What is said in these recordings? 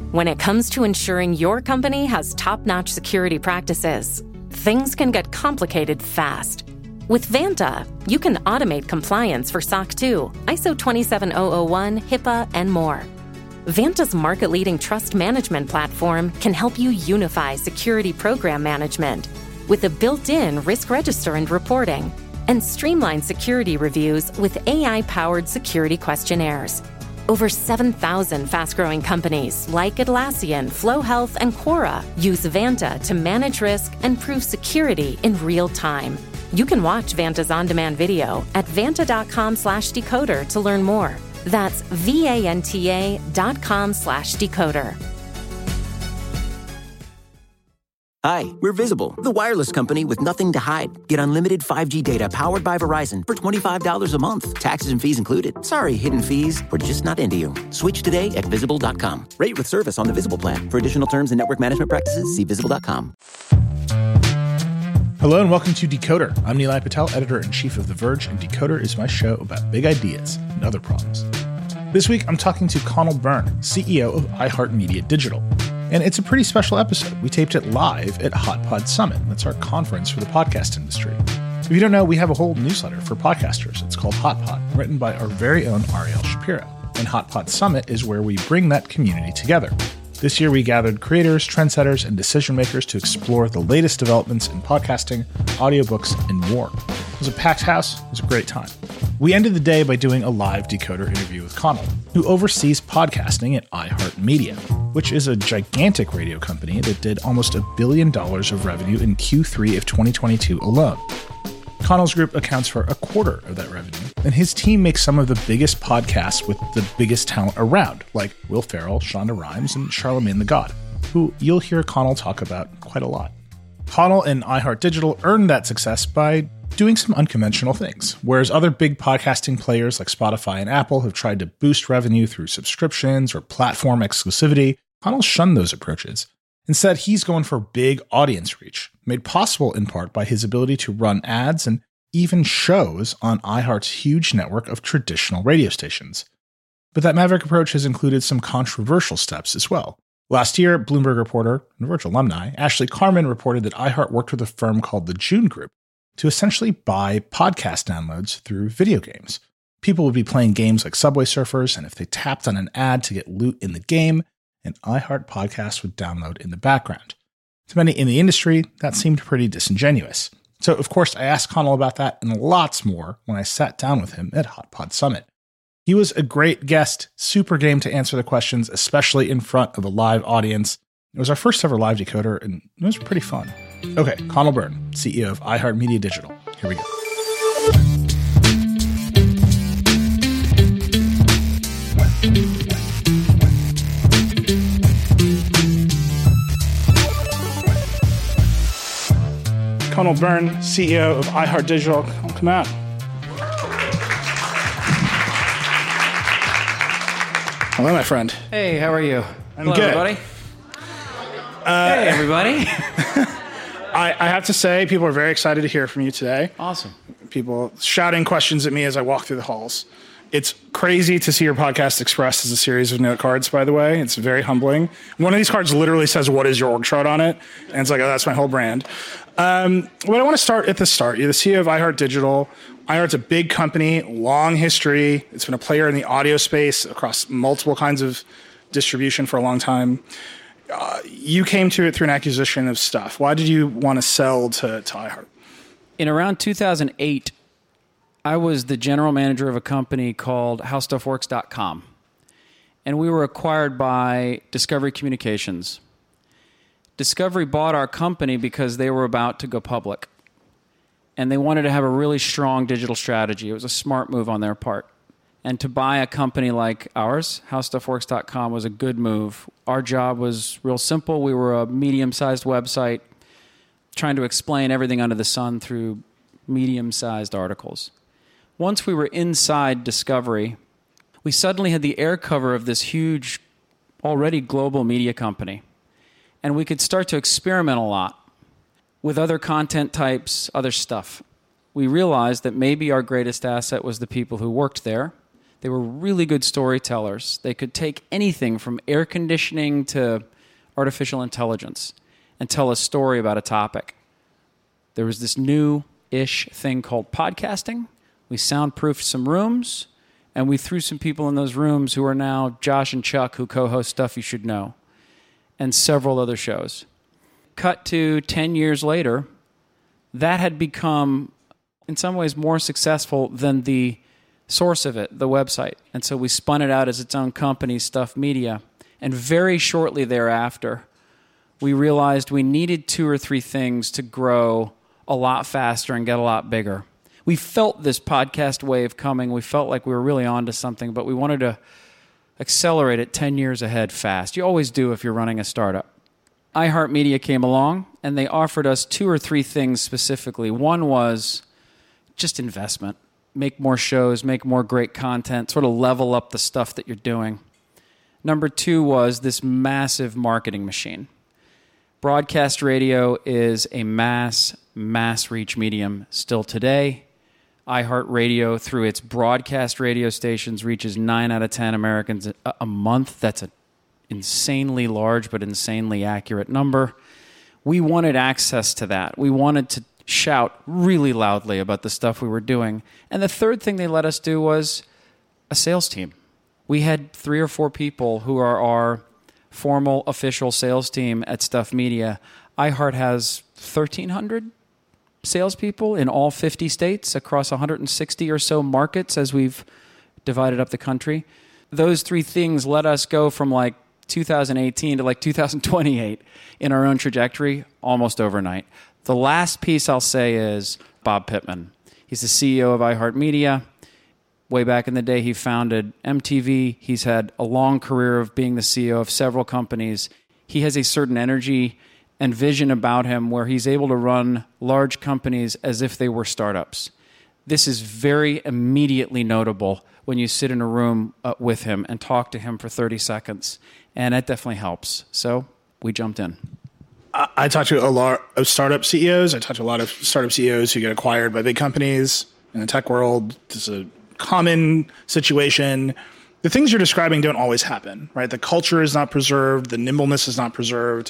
When it comes to ensuring your company has top-notch security practices, things can get complicated fast. With Vanta, you can automate compliance for SOC 2, ISO 27001, HIPAA, and more. Vanta's market-leading trust management platform can help you unify security program management with a built-in risk register and reporting, and streamline security reviews with AI-powered security questionnaires. Over 7,000 fast-growing companies like Atlassian, Flow Health, and Quora use Vanta to manage risk and prove security in real time. You can watch Vanta's on-demand video at vanta.com/decoder to learn more. That's vanta.com/decoder. Hi, we're Visible, the wireless company with nothing to hide. Get unlimited 5G data powered by Verizon for $25 a month. Taxes and fees included. Sorry, hidden fees. We're just not into you. Switch today at Visible.com. Rate with service on the Visible plan. For additional terms and network management practices, see Visible.com. Hello and welcome to Decoder. I'm Nilay Patel, editor-in-chief of The Verge, and Decoder is my show about big ideas and other problems. This week, I'm talking to Conall Byrne, CEO of iHeartMedia Digital. And it's a pretty special episode. We taped it live at HotPod Summit. That's our conference for the podcast industry. If you don't know, we have a whole newsletter for podcasters. It's called HotPod, written by our very own Ariel Shapiro. And HotPod Summit is where we bring that community together. This year, we gathered creators, trendsetters, and decision makers to explore the latest developments in podcasting, audiobooks, and more. It was a packed house. It was a great time. We ended the day by doing a live Decoder interview with Conall, who oversees podcasting at iHeartMedia, which is a gigantic radio company that did almost $1 billion of revenue in Q3 of 2022 alone. Conall's group accounts for a quarter of that revenue, and his team makes some of the biggest podcasts with the biggest talent around, like Will Ferrell, Shonda Rhimes, and Charlamagne the God, who you'll hear Conall talk about quite a lot. Conall and iHeart Digital earned that success by doing some unconventional things. Whereas other big podcasting players like Spotify and Apple have tried to boost revenue through subscriptions or platform exclusivity, Conall shunned those approaches. Instead, he's going for big audience reach, made possible in part by his ability to run ads and even shows on iHeart's huge network of traditional radio stations. But that maverick approach has included some controversial steps as well. Last year, Bloomberg reporter and Verge alumni Ashley Carman reported that iHeart worked with a firm called the June Group to essentially buy podcast downloads through video games. People would be playing games like Subway Surfers, and if they tapped on an ad to get loot in the game, an iHeart podcast would download in the background. To many in the industry, that seemed pretty disingenuous. So, of course, I asked Conall about that and lots more when I sat down with him at HotPod Summit. He was a great guest, super game to answer the questions, especially in front of a live audience. It was our first ever live Decoder, and it was pretty fun. Okay, Conall Byrne, CEO of iHeartMedia Digital. Here we go. Conall Byrne, CEO of iHeart Digital. Come out. Hello, my friend. Hey, how are you? I'm Hello, good. Everybody. Hey, everybody. I have to say, people are very excited to hear from you today. Awesome. People shouting questions at me as I walk through the halls. It's crazy to see your podcast expressed as a series of note cards, by the way. It's very humbling. One of these cards literally says, "What is your org chart?" on it. And it's like, oh, that's my whole brand. But I want to start at the start. You're the CEO of iHeart Digital. iHeart's a big company, long history. It's been a player in the audio space across multiple kinds of distribution for a long time. You came to it through an acquisition of Stuff. Why did you want to sell to iHeart? In around 2008, I was the general manager of a company called HowStuffWorks.com. And we were acquired by Discovery Communications. Discovery bought our company because they were about to go public. And they wanted to have a really strong digital strategy. It was a smart move on their part. And to buy a company like ours, HowStuffWorks.com, was a good move. Our job was real simple. We were a medium-sized website trying to explain everything under the sun through medium-sized articles. Once we were inside Discovery, we suddenly had the air cover of this huge, already global media company. And we could start to experiment a lot with other content types, other stuff. We realized that maybe our greatest asset was the people who worked there, They were really good storytellers. They could take anything from air conditioning to artificial intelligence and tell a story about a topic. There was this new-ish thing called podcasting. We soundproofed some rooms, and we threw some people in those rooms who are now Josh and Chuck, who co-host Stuff You Should Know, and several other shows. Cut to 10 years later, that had become, in some ways, more successful than the source of it, the website. And so we spun it out as its own company, Stuff Media. And very shortly thereafter, we realized we needed 2 or 3 things to grow a lot faster and get a lot bigger. We felt this podcast wave coming. We felt like we were really onto something, but we wanted to accelerate it 10 years ahead fast. You always do if you're running a startup. iHeartMedia came along, and they offered us 2 or 3 things specifically. One was just investment. Make more shows, make more great content, sort of level up the stuff that you're doing. Number 2 was this massive marketing machine. Broadcast radio is a mass reach medium still today. iHeartRadio, through its broadcast radio stations, reaches 9 out of 10 Americans a month. That's an insanely large but insanely accurate number. We wanted access to that. We wanted to shout really loudly about the stuff we were doing. And the third thing they let us do was a sales team. We had 3 or 4 people who are our formal official sales team at Stuff Media. iHeart has 1,300 salespeople in all 50 states across 160 or so markets as we've divided up the country. Those 3 things let us go from like 2018 to like 2028 in our own trajectory almost overnight. The last piece I'll say is Bob Pittman. He's the CEO of iHeartMedia. Way back in the day, he founded MTV. He's had a long career of being the CEO of several companies. He has a certain energy and vision about him where he's able to run large companies as if they were startups. This is very immediately notable when you sit in a room with him and talk to him for 30 seconds. And that definitely helps. So we jumped in. I talk to a lot of startup CEOs. I talk to a lot of startup CEOs who get acquired by big companies in the tech world. This is a common situation. The things you're describing don't always happen, right? The culture is not preserved. The nimbleness is not preserved.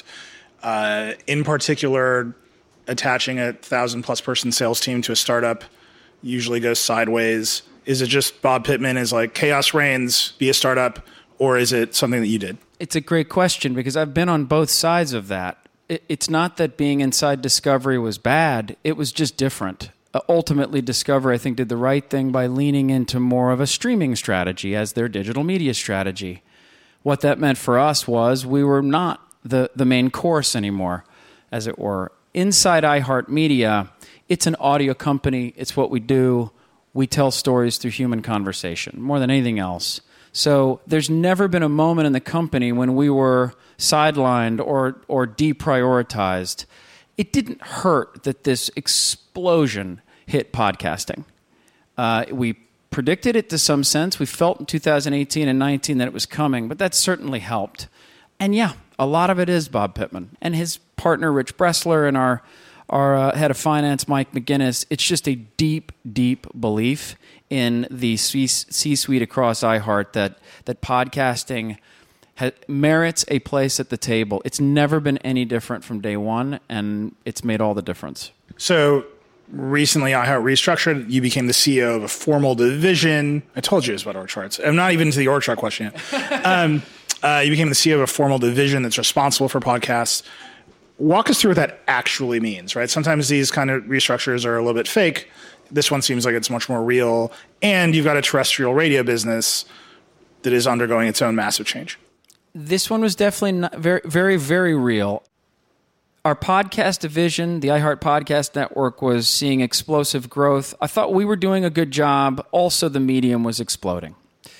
In particular, attaching a 1,000+ person sales team to a startup usually goes sideways. Is it just Bob Pittman is like chaos reigns, be a startup, or is it something that you did? It's a great question because I've been on both sides of that. It's not that being inside Discovery was bad. It was just different. Ultimately, Discovery, I think, did the right thing by leaning into more of a streaming strategy as their digital media strategy. What that meant for us was we were not the main course anymore, as it were. Inside iHeartMedia, it's an audio company. It's what we do. We tell stories through human conversation more than anything else. So there's never been a moment in the company when we were sidelined or deprioritized. It didn't hurt that this explosion hit podcasting. We predicted it to some sense. We felt in 2018 and 19 that it was coming, but that certainly helped. And yeah, a lot of it is Bob Pittman and his partner Rich Bressler and our head of finance Mike McGinnis. It's just a deep, deep belief in the C-suite across iHeart that podcasting merits a place at the table. It's never been any different from day one, and it's made all the difference. So recently, iHeart restructured. You became the CEO of a formal division. I told you it was about org charts. I'm not even to the org chart question yet. You became the CEO of a formal division that's responsible for podcasts. Walk us through what that actually means, right? Sometimes these kind of restructures are a little bit fake. This one seems like it's much more real. And you've got a terrestrial radio business that is undergoing its own massive change. This one was definitely not very, very, very real. Our podcast division, the iHeart Podcast Network, was seeing explosive growth. I thought we were doing a good job. Also, the medium was exploding.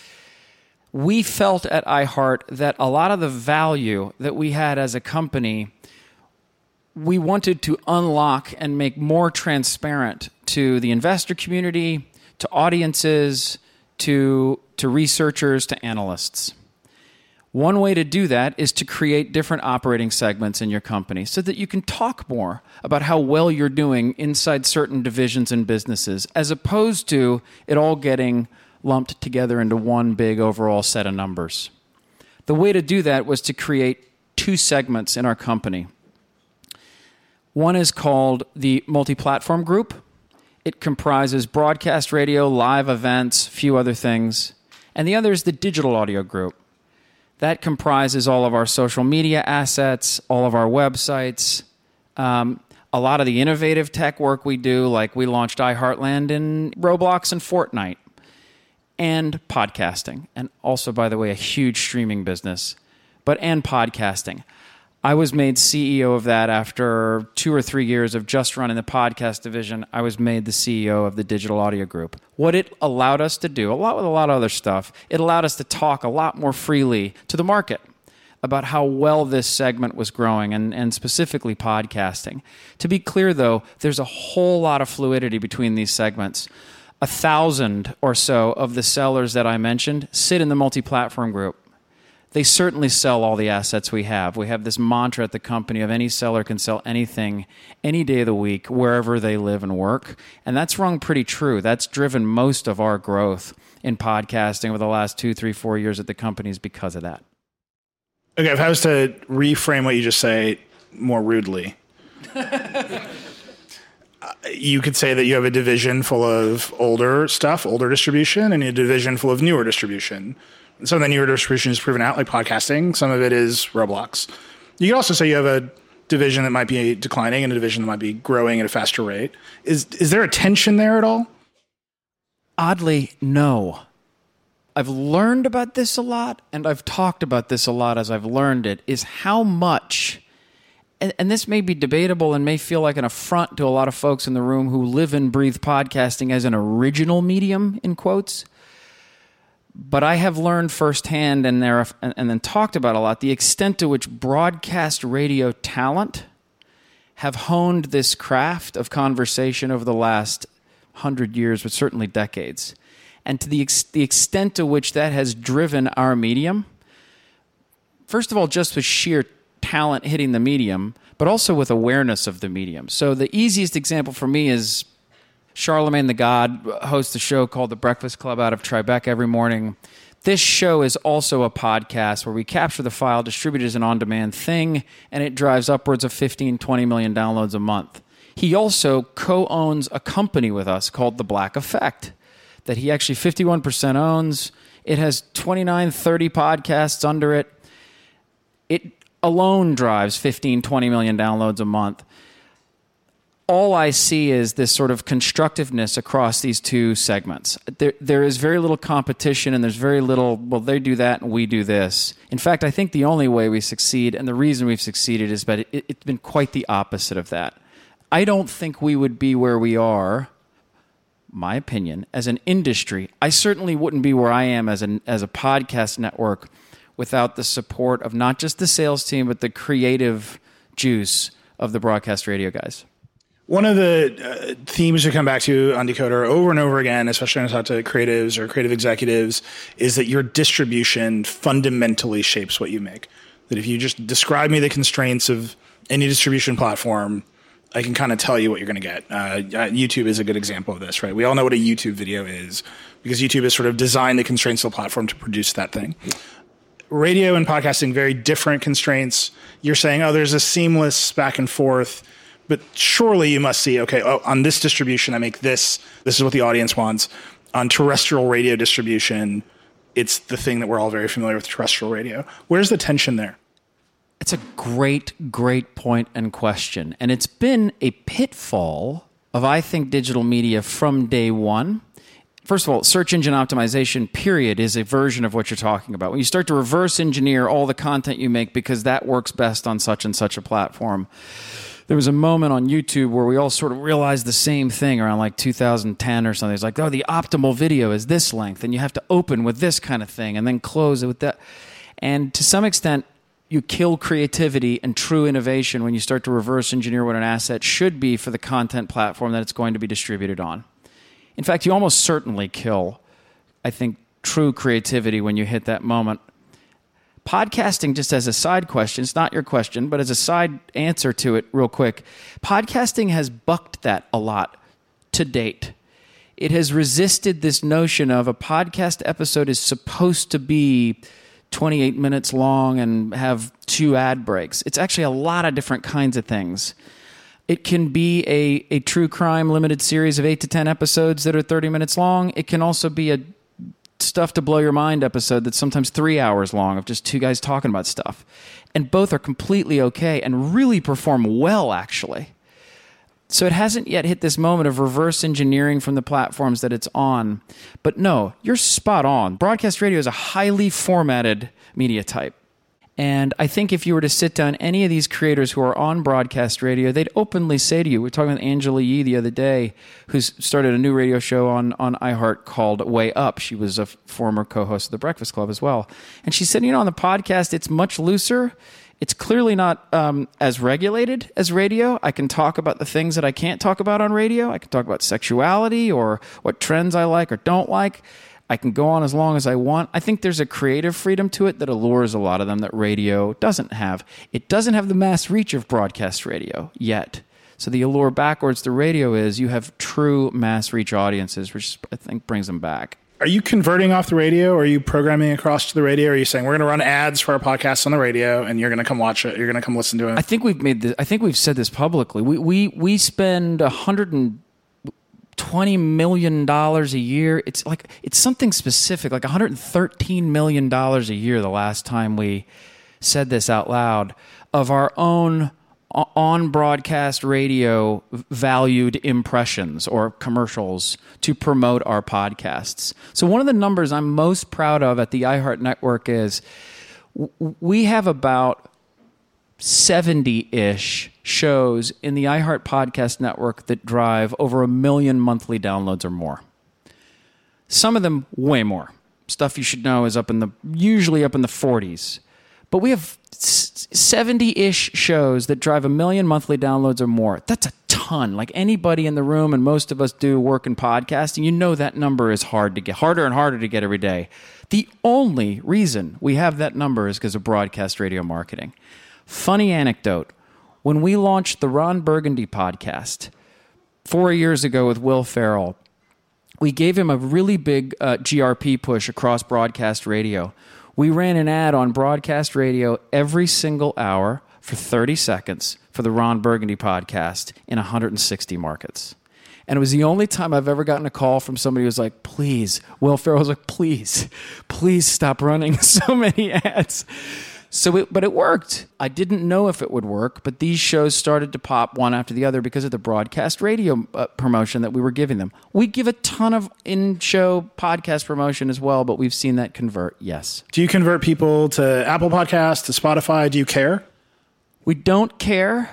We felt at iHeart that a lot of the value that we had as a company, we wanted to unlock and make more transparent to the investor community, to audiences, to researchers, to analysts. One way to do that is to create different operating segments in your company so that you can talk more about how well you're doing inside certain divisions and businesses, as opposed to it all getting lumped together into one big overall set of numbers. The way to do that was to create two segments in our company. One is called the Multi-Platform Group. It comprises broadcast radio, live events, a few other things. And the other is the Digital Audio Group. That comprises all of our social media assets, all of our websites, a lot of the innovative tech work we do, like we launched iHeartland in Roblox and Fortnite, and podcasting. And also, by the way, a huge streaming business, and podcasting. I was made CEO of that after 2 or 3 years of just running the podcast division. I was made the CEO of the Digital Audio Group. What it allowed us to do, along with a lot of other stuff, it allowed us to talk a lot more freely to the market about how well this segment was growing, and specifically podcasting. To be clear, though, there's a whole lot of fluidity between these segments. 1,000 or so of the sellers that I mentioned sit in the Multi-Platform Group. They certainly sell all the assets we have. We have this mantra at the company of any seller can sell anything, any day of the week, wherever they live and work. And that's rung pretty true. That's driven most of our growth in podcasting over the last 2, 3, 4 years at the company is because of that. Okay, if I was to reframe what you just say more rudely, you could say that you have a division full of older stuff, older distribution, and a division full of newer distribution. Some of the newer distribution is proven out, like podcasting. Some of it is Roblox. You could also say you have a division that might be declining and a division that might be growing at a faster rate. Is there a tension there at all? Oddly, no. I've learned about this a lot, and I've talked about this a lot as I've learned it, is how much, and this may be debatable and may feel like an affront to a lot of folks in the room who live and breathe podcasting as an original medium, in quotes. But I have learned firsthand and then talked about a lot the extent to which broadcast radio talent have honed this craft of conversation over the last 100 years, but certainly decades. And to the extent to which that has driven our medium, first of all, just with sheer talent hitting the medium, but also with awareness of the medium. So the easiest example for me is Charlemagne the God hosts a show called The Breakfast Club out of Tribeca every morning. This show is also a podcast where we capture the file, distribute it as an on-demand thing, and it drives upwards of 15, 20 million downloads a month. He also co-owns a company with us called The Black Effect that he actually 51% owns. It has 29, 30 podcasts under it. It alone drives 15, 20 million downloads a month. All I see is this sort of constructiveness across these two segments. There is very little competition, and there's very little, well, they do that and we do this. In fact, I think the only way we succeed, and the reason we've succeeded, is that it's been quite the opposite of that. I don't think we would be where we are, my opinion, as an industry. I certainly wouldn't be where I am as a podcast network without the support of not just the sales team, but the creative juice of the broadcast radio guys. One of the themes we come back to on Decoder over and over again, especially when I talk to creatives or creative executives, is that your distribution fundamentally shapes what you make. That if you just describe me the constraints of any distribution platform, I can kind of tell you what you're going to get. YouTube is a good example of this, right? We all know what a YouTube video is because YouTube has sort of designed the constraints of the platform to produce that thing. Radio and podcasting, very different constraints. You're saying, there's a seamless back and forth, but surely you must see, on this distribution, I make this. This is what the audience wants. On terrestrial radio distribution, it's the thing that we're all very familiar with, terrestrial radio. Where's the tension there? It's a great, great point and question. And it's been a pitfall of, I think, digital media from day one. First of all, search engine optimization, period, is a version of what you're talking about. When you start to reverse engineer all the content you make because that works best on such and such a platform. There was a moment on YouTube where we all sort of realized the same thing around like 2010 or something. It's like, the optimal video is this length, and you have to open with this kind of thing and then close it with that. And to some extent, you kill creativity and true innovation when you start to reverse engineer what an asset should be for the content platform that it's going to be distributed on. In fact, you almost certainly kill, I think, true creativity when you hit that moment. Podcasting, just as a side question, it's not your question, but as a side answer to it real quick, podcasting has bucked that a lot to date. it has resisted this notion of a podcast episode is supposed to be 28 minutes long and have 2 ad breaks. It's actually a lot of different kinds of things. It can be a true crime limited series of 8 to 10 episodes that are 30 minutes long. It can also be a stuff to blow your mind episode that's sometimes 3 hours long of just 2 guys talking about stuff. And both are completely okay and really perform well, actually. So it hasn't yet hit this moment of reverse engineering from the platforms that it's on. But no, you're spot on. Broadcast radio is a highly formatted media type. And I think if you were to sit down any of these creators who are on broadcast radio, they'd openly say to you, we were talking with Angela Yee the other day, who's started a new radio show on iHeart called Way Up. She was a former co-host of The Breakfast Club as well. And she said, on the podcast, it's much looser. It's clearly not as regulated as radio. I can talk about the things that I can't talk about on radio. I can talk about sexuality or what trends I like or don't like. I can go on as long as I want. I think there's a creative freedom to it that allures a lot of them that radio doesn't have. It doesn't have the mass reach of broadcast radio yet. So the allure backwards to radio is you have true mass reach audiences, which I think brings them back. Are you converting off the radio, or are you programming across to the radio? Or are you saying we're going to run ads for our podcast on the radio, and you're going to come watch it? You're going to come listen to it. I think we've said this publicly. We spend $120 million a year. It's something specific, like $113 million a year. The last time we said this out loud, of our own on broadcast radio valued impressions or commercials to promote our podcasts. So one of the numbers I'm most proud of at the iHeart Network is we have about 70-ish shows in the iHeart Podcast Network that drive over 1 million monthly downloads or more. Some of them way more. Stuff you should know is usually up in the 40s. But we have 70-ish shows that drive 1 million monthly downloads or more. That's a ton. Like anybody in the room, and most of us do work in podcasting, that number is harder and harder to get every day. The only reason we have that number is because of broadcast radio marketing. Funny anecdote. When we launched the Ron Burgundy podcast 4 years ago with Will Ferrell, we gave him a really big GRP push across broadcast radio. We ran an ad on broadcast radio every single hour for 30 seconds for the Ron Burgundy podcast in 160 markets. And it was the only time I've ever gotten a call from somebody who was like, please, Will Ferrell was like, please stop running so many ads. But it worked. I didn't know if it would work, but these shows started to pop one after the other because of the broadcast radio promotion that we were giving them. We give a ton of in-show podcast promotion as well, but we've seen that convert, yes. Do you convert people to Apple Podcasts, to Spotify? Do you care? We don't care.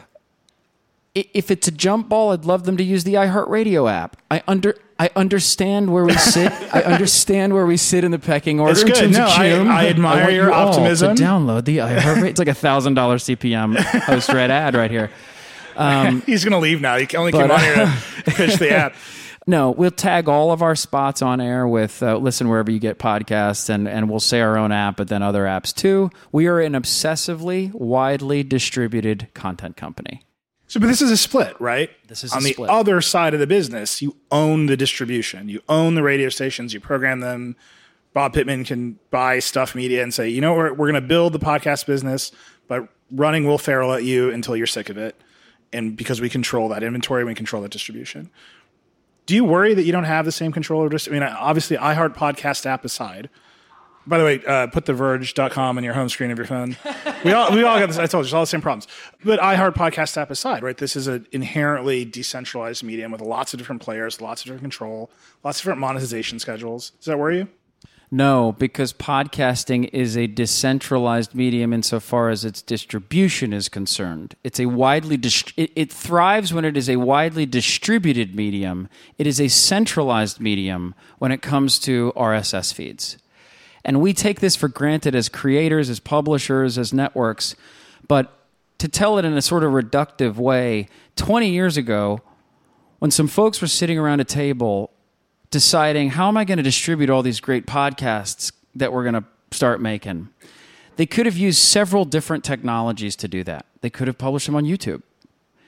If it's a jump ball, I'd love them to use the iHeartRadio app. I understand where we sit. I understand where we sit in the pecking order. It's good. In terms of I admire your optimism. To download the iHeartRadio. It's like $1,000 CPM post-read ad right here. He's going to leave now. He only came on here to pitch the app. No, we'll tag all of our spots on air with listen wherever you get podcasts, and we'll say our own app, but then other apps too. We are an obsessively, widely distributed content company. But this is a split, right? This is on a split. On the other side of the business, you own the distribution. You own the radio stations. You program them. Bob Pittman can buy Stuff Media and say, we're going to build the podcast business by running Will Ferrell at you until you're sick of it. And because we control that inventory, we control that distribution. Do you worry that you don't have the same control over obviously, iHeart Podcast app aside. By the way, put theverge.com on your home screen of your phone. We all got this. I told you, it's all the same problems. But iHeart Podcast app aside, right? This is an inherently decentralized medium with lots of different players, lots of different control, lots of different monetization schedules. Does that worry you? No, because podcasting is a decentralized medium insofar as its distribution is concerned. It's a it thrives when it is a widely distributed medium. It is a centralized medium when it comes to RSS feeds. And we take this for granted as creators, as publishers, as networks. But to tell it in a sort of reductive way, 20 years ago, when some folks were sitting around a table deciding, how am I going to distribute all these great podcasts that we're going to start making? They could have used several different technologies to do that. They could have published them on YouTube.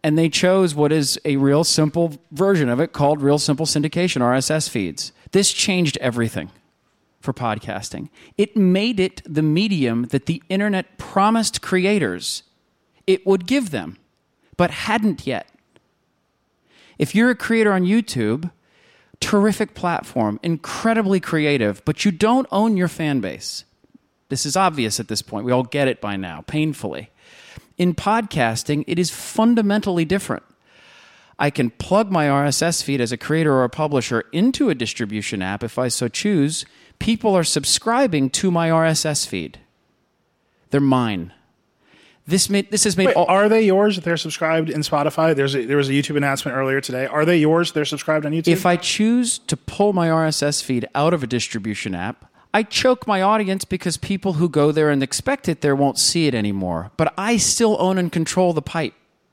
And they chose what is a real simple version of it called Real Simple Syndication, RSS feeds. This changed everything for podcasting. It made it the medium that the internet promised creators it would give them, but hadn't yet. If you're a creator on YouTube, terrific platform, incredibly creative, but you don't own your fan base. This is obvious at this point. We all get it by now, painfully. In podcasting, it is fundamentally different. I can plug my RSS feed as a creator or a publisher into a distribution app if I so choose. People are subscribing to my RSS feed. They're mine. This has made. Are they yours if they're subscribed in Spotify? There was a YouTube announcement earlier today. Are they yours if they're subscribed on YouTube? If I choose to pull my RSS feed out of a distribution app, I choke my audience because people who go there and expect it there won't see it anymore. But I still own and control the pipe.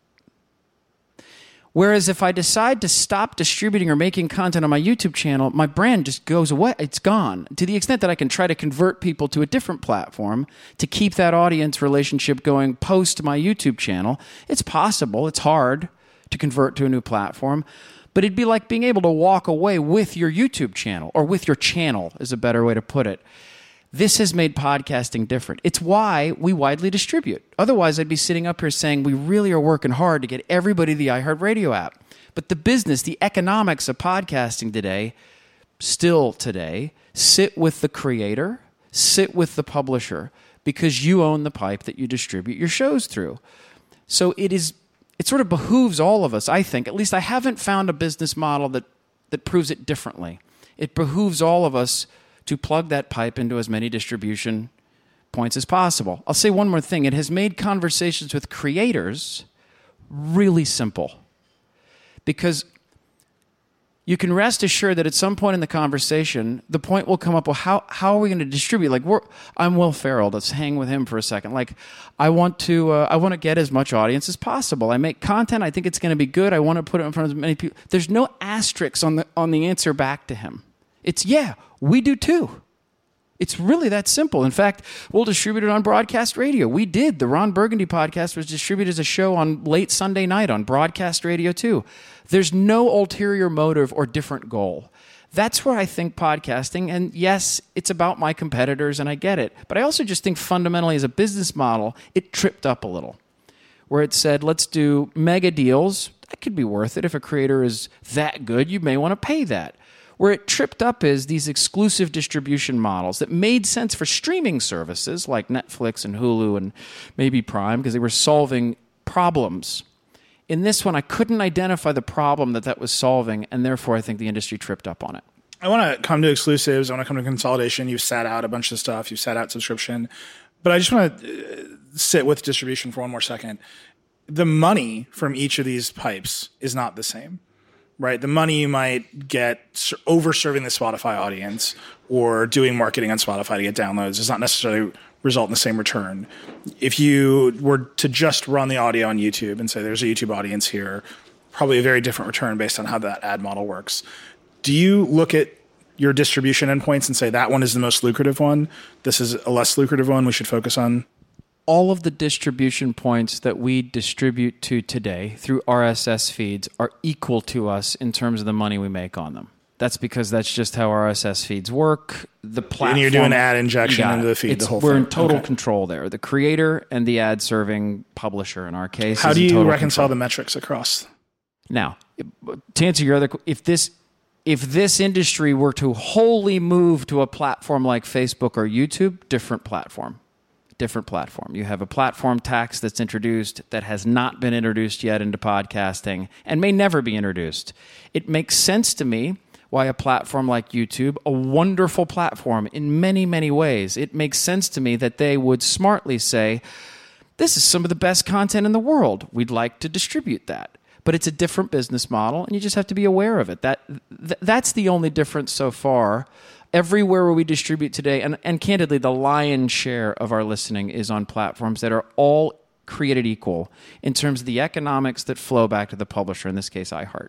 Whereas if I decide to stop distributing or making content on my YouTube channel, my brand just goes away. It's gone. To the extent that I can try to convert people to a different platform to keep that audience relationship going post my YouTube channel, it's possible. It's hard to convert to a new platform. But it'd be like being able to walk away with your YouTube channel, or with your channel is a better way to put it. This has made podcasting different. It's why we widely distribute. Otherwise, I'd be sitting up here saying we really are working hard to get everybody the iHeartRadio app. But the business, the economics of podcasting today, still today, sit with the creator, sit with the publisher, because you own the pipe that you distribute your shows through. So it sort of behooves all of us, I think. At least I haven't found a business model that proves it differently. It behooves all of us to plug that pipe into as many distribution points as possible. I'll say one more thing. It has made conversations with creators really simple, because you can rest assured that at some point in the conversation, the point will come up, well, how are we going to distribute? Like, I'm Will Ferrell. Let's hang with him for a second. Like, I want to get as much audience as possible. I make content. I think it's going to be good. I want to put it in front of as many people. There's no asterisks on the answer back to him. It's, yeah, we do too. It's really that simple. In fact, we'll distribute it on broadcast radio. We did. The Ron Burgundy podcast was distributed as a show on late Sunday night on broadcast radio too. There's no ulterior motive or different goal. That's where I think podcasting, and yes, it's about my competitors, and I get it, but I also just think fundamentally as a business model, it tripped up a little, where it said, let's do mega deals. That could be worth it. If a creator is that good, you may want to pay that. Where it tripped up is these exclusive distribution models that made sense for streaming services like Netflix and Hulu and maybe Prime, because they were solving problems. In this one, I couldn't identify the problem that was solving, and therefore I think the industry tripped up on it. I want to come to exclusives. I want to come to consolidation. You've sat out a bunch of stuff. You've sat out subscription. But I just want to sit with distribution for one more second. The money from each of these pipes is not the same. Right, the money you might get over-serving the Spotify audience or doing marketing on Spotify to get downloads does not necessarily result in the same return. If you were to just run the audio on YouTube and say there's a YouTube audience here, probably a very different return based on how that ad model works. Do you look at your distribution endpoints and say that one is the most lucrative one, this is a less lucrative one we should focus on? All of the distribution points that we distribute to today through RSS feeds are equal to us in terms of the money we make on them. That's because that's just how RSS feeds work. The platform, and you're doing ad injection into the feed, the whole thing. We're in total control there. The creator and the ad-serving publisher, in our case. How do you reconcile the metrics across? Now, to answer your other, if this industry were to wholly move to a platform like Facebook or YouTube, different platform. You have a platform tax that's introduced that has not been introduced yet into podcasting and may never be introduced. It makes sense to me why a platform like YouTube, a wonderful platform in many, many ways, it makes sense to me that they would smartly say, this is some of the best content in the world. We'd like to distribute that. But it's a different business model, and you just have to be aware of it. That's the only difference so far. Everywhere where we distribute today, and candidly, the lion's share of our listening is on platforms that are all created equal in terms of the economics that flow back to the publisher, in this case, iHeart.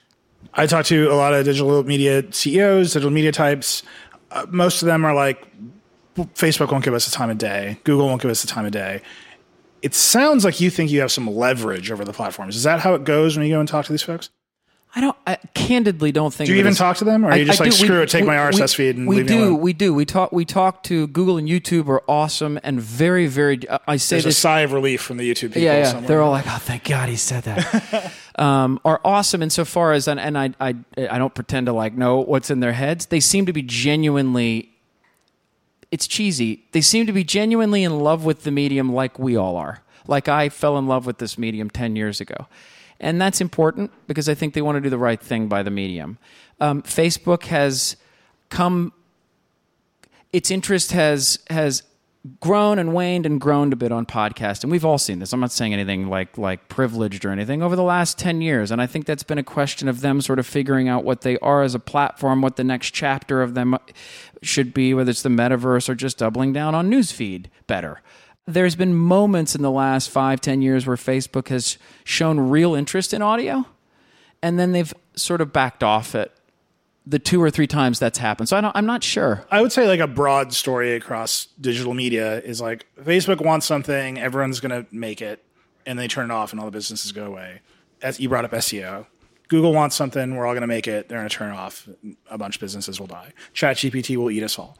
I talk to a lot of digital media CEOs, digital media types. Most of them are like, Facebook won't give us the time of day. Google won't give us the time of day. It sounds like you think you have some leverage over the platforms. Is that how it goes when you go and talk to these folks? I candidly don't think. Do you even talk to them, or are you just screw it, take my RSS feed and leave me alone? We do. We talk to Google and YouTube are awesome and very, very. I say There's this, a sigh of relief from the YouTube people. Yeah. Somewhere. They're all like, "Oh, thank God he said that." Are awesome insofar as, and I don't pretend to know what's in their heads. They seem to be genuinely. It's cheesy. They seem to be genuinely in love with the medium, like we all are. Like I fell in love with this medium 10 years ago. And that's important because I think they want to do the right thing by the medium. Facebook has come, its interest has grown and waned and grown a bit on podcast. And we've all seen this. I'm not saying anything like privileged or anything over the last 10 years. And I think that's been a question of them sort of figuring out what they are as a platform, what the next chapter of them should be, whether it's the metaverse or just doubling down on newsfeed better. There's been moments in the last 5-10 years where Facebook has shown real interest in audio, and then they've sort of backed off it the 2 or 3 times that's happened. So I'm not sure. I would say a broad story across digital media is Facebook wants something, everyone's going to make it, and they turn it off and all the businesses go away. As you brought up SEO. Google wants something, we're all going to make it, they're going to turn it off, a bunch of businesses will die. ChatGPT will eat us all.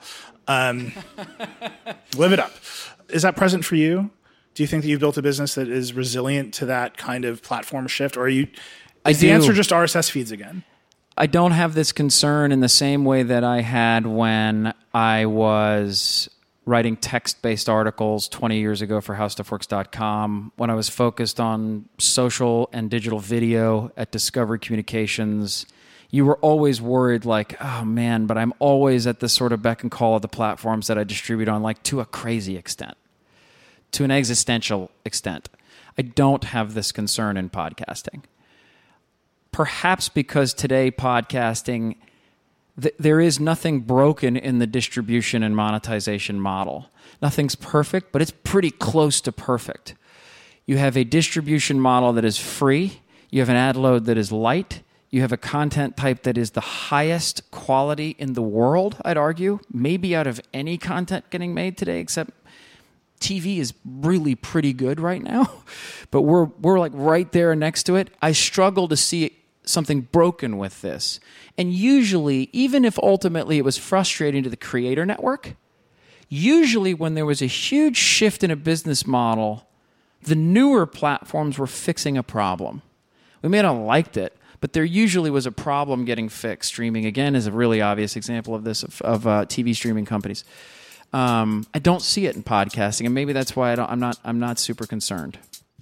Live it up. Is that present for you? Do you think that you've built a business that is resilient to that kind of platform shift? Or is the answer just RSS feeds again? I don't have this concern in the same way that I had when I was writing text-based articles 20 years ago for HowStuffWorks.com, when I was focused on social and digital video at Discovery Communications. You were always worried oh man, but I'm always at this sort of beck and call of the platforms that I distribute on, to a crazy extent, to an existential extent. I don't have this concern in podcasting. Perhaps because today podcasting, there is nothing broken in the distribution and monetization model. Nothing's perfect, but it's pretty close to perfect. You have a distribution model that is free. You have an ad load that is light. You have a content type that is the highest quality in the world, I'd argue, maybe out of any content getting made today, except TV is really pretty good right now. But we're right there next to it. I struggle to see something broken with this. And usually, even if ultimately it was frustrating to the creator network, usually when there was a huge shift in a business model, the newer platforms were fixing a problem. We may not have liked it, but there usually was a problem getting fixed. Streaming, again, is a really obvious example of this, of TV streaming companies. I don't see it in podcasting, and maybe that's why I'm not super concerned.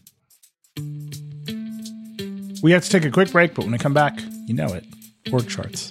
We have to take a quick break, but when we come back, you know it, org charts.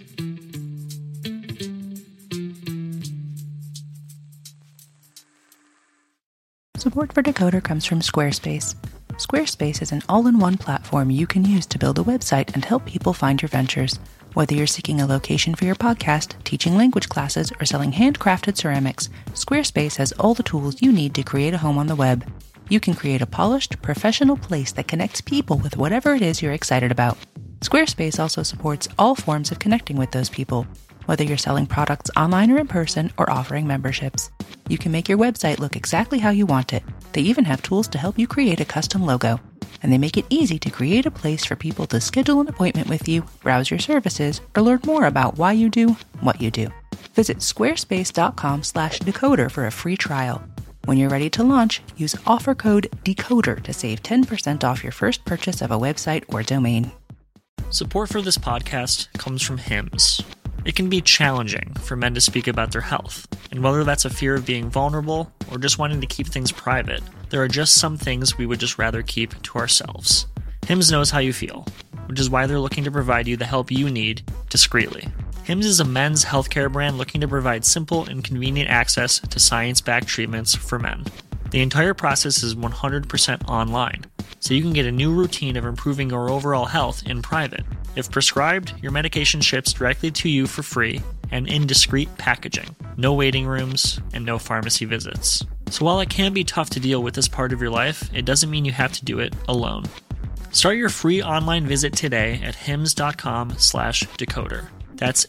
Support for Decoder comes from Squarespace. Squarespace is an all-in-one platform you can use to build a website and help people find your ventures. Whether you're seeking a location for your podcast, teaching language classes, or selling handcrafted ceramics, Squarespace has all the tools you need to create a home on the web. You can create a polished, professional place that connects people with whatever it is you're excited about. Squarespace also supports all forms of connecting with those people, whether you're selling products online or in person or offering memberships. You can make your website look exactly how you want it. They even have tools to help you create a custom logo. And they make it easy to create a place for people to schedule an appointment with you, browse your services, or learn more about why you do what you do. Visit squarespace.com/decoder for a free trial. When you're ready to launch, use offer code DECODER to save 10% off your first purchase of a website or domain. Support for this podcast comes from Hims. It can be challenging for men to speak about their health, and whether that's a fear of being vulnerable or just wanting to keep things private, there are just some things we would just rather keep to ourselves. Hims knows how you feel, which is why they're looking to provide you the help you need discreetly. Hims is a men's healthcare brand looking to provide simple and convenient access to science-backed treatments for men. The entire process is 100% online, so you can get a new routine of improving your overall health in private. If prescribed, your medication ships directly to you for free and in discreet packaging. No waiting rooms and no pharmacy visits. So while it can be tough to deal with this part of your life, it doesn't mean you have to do it alone. Start your free online visit today at hims.com/decoder. That's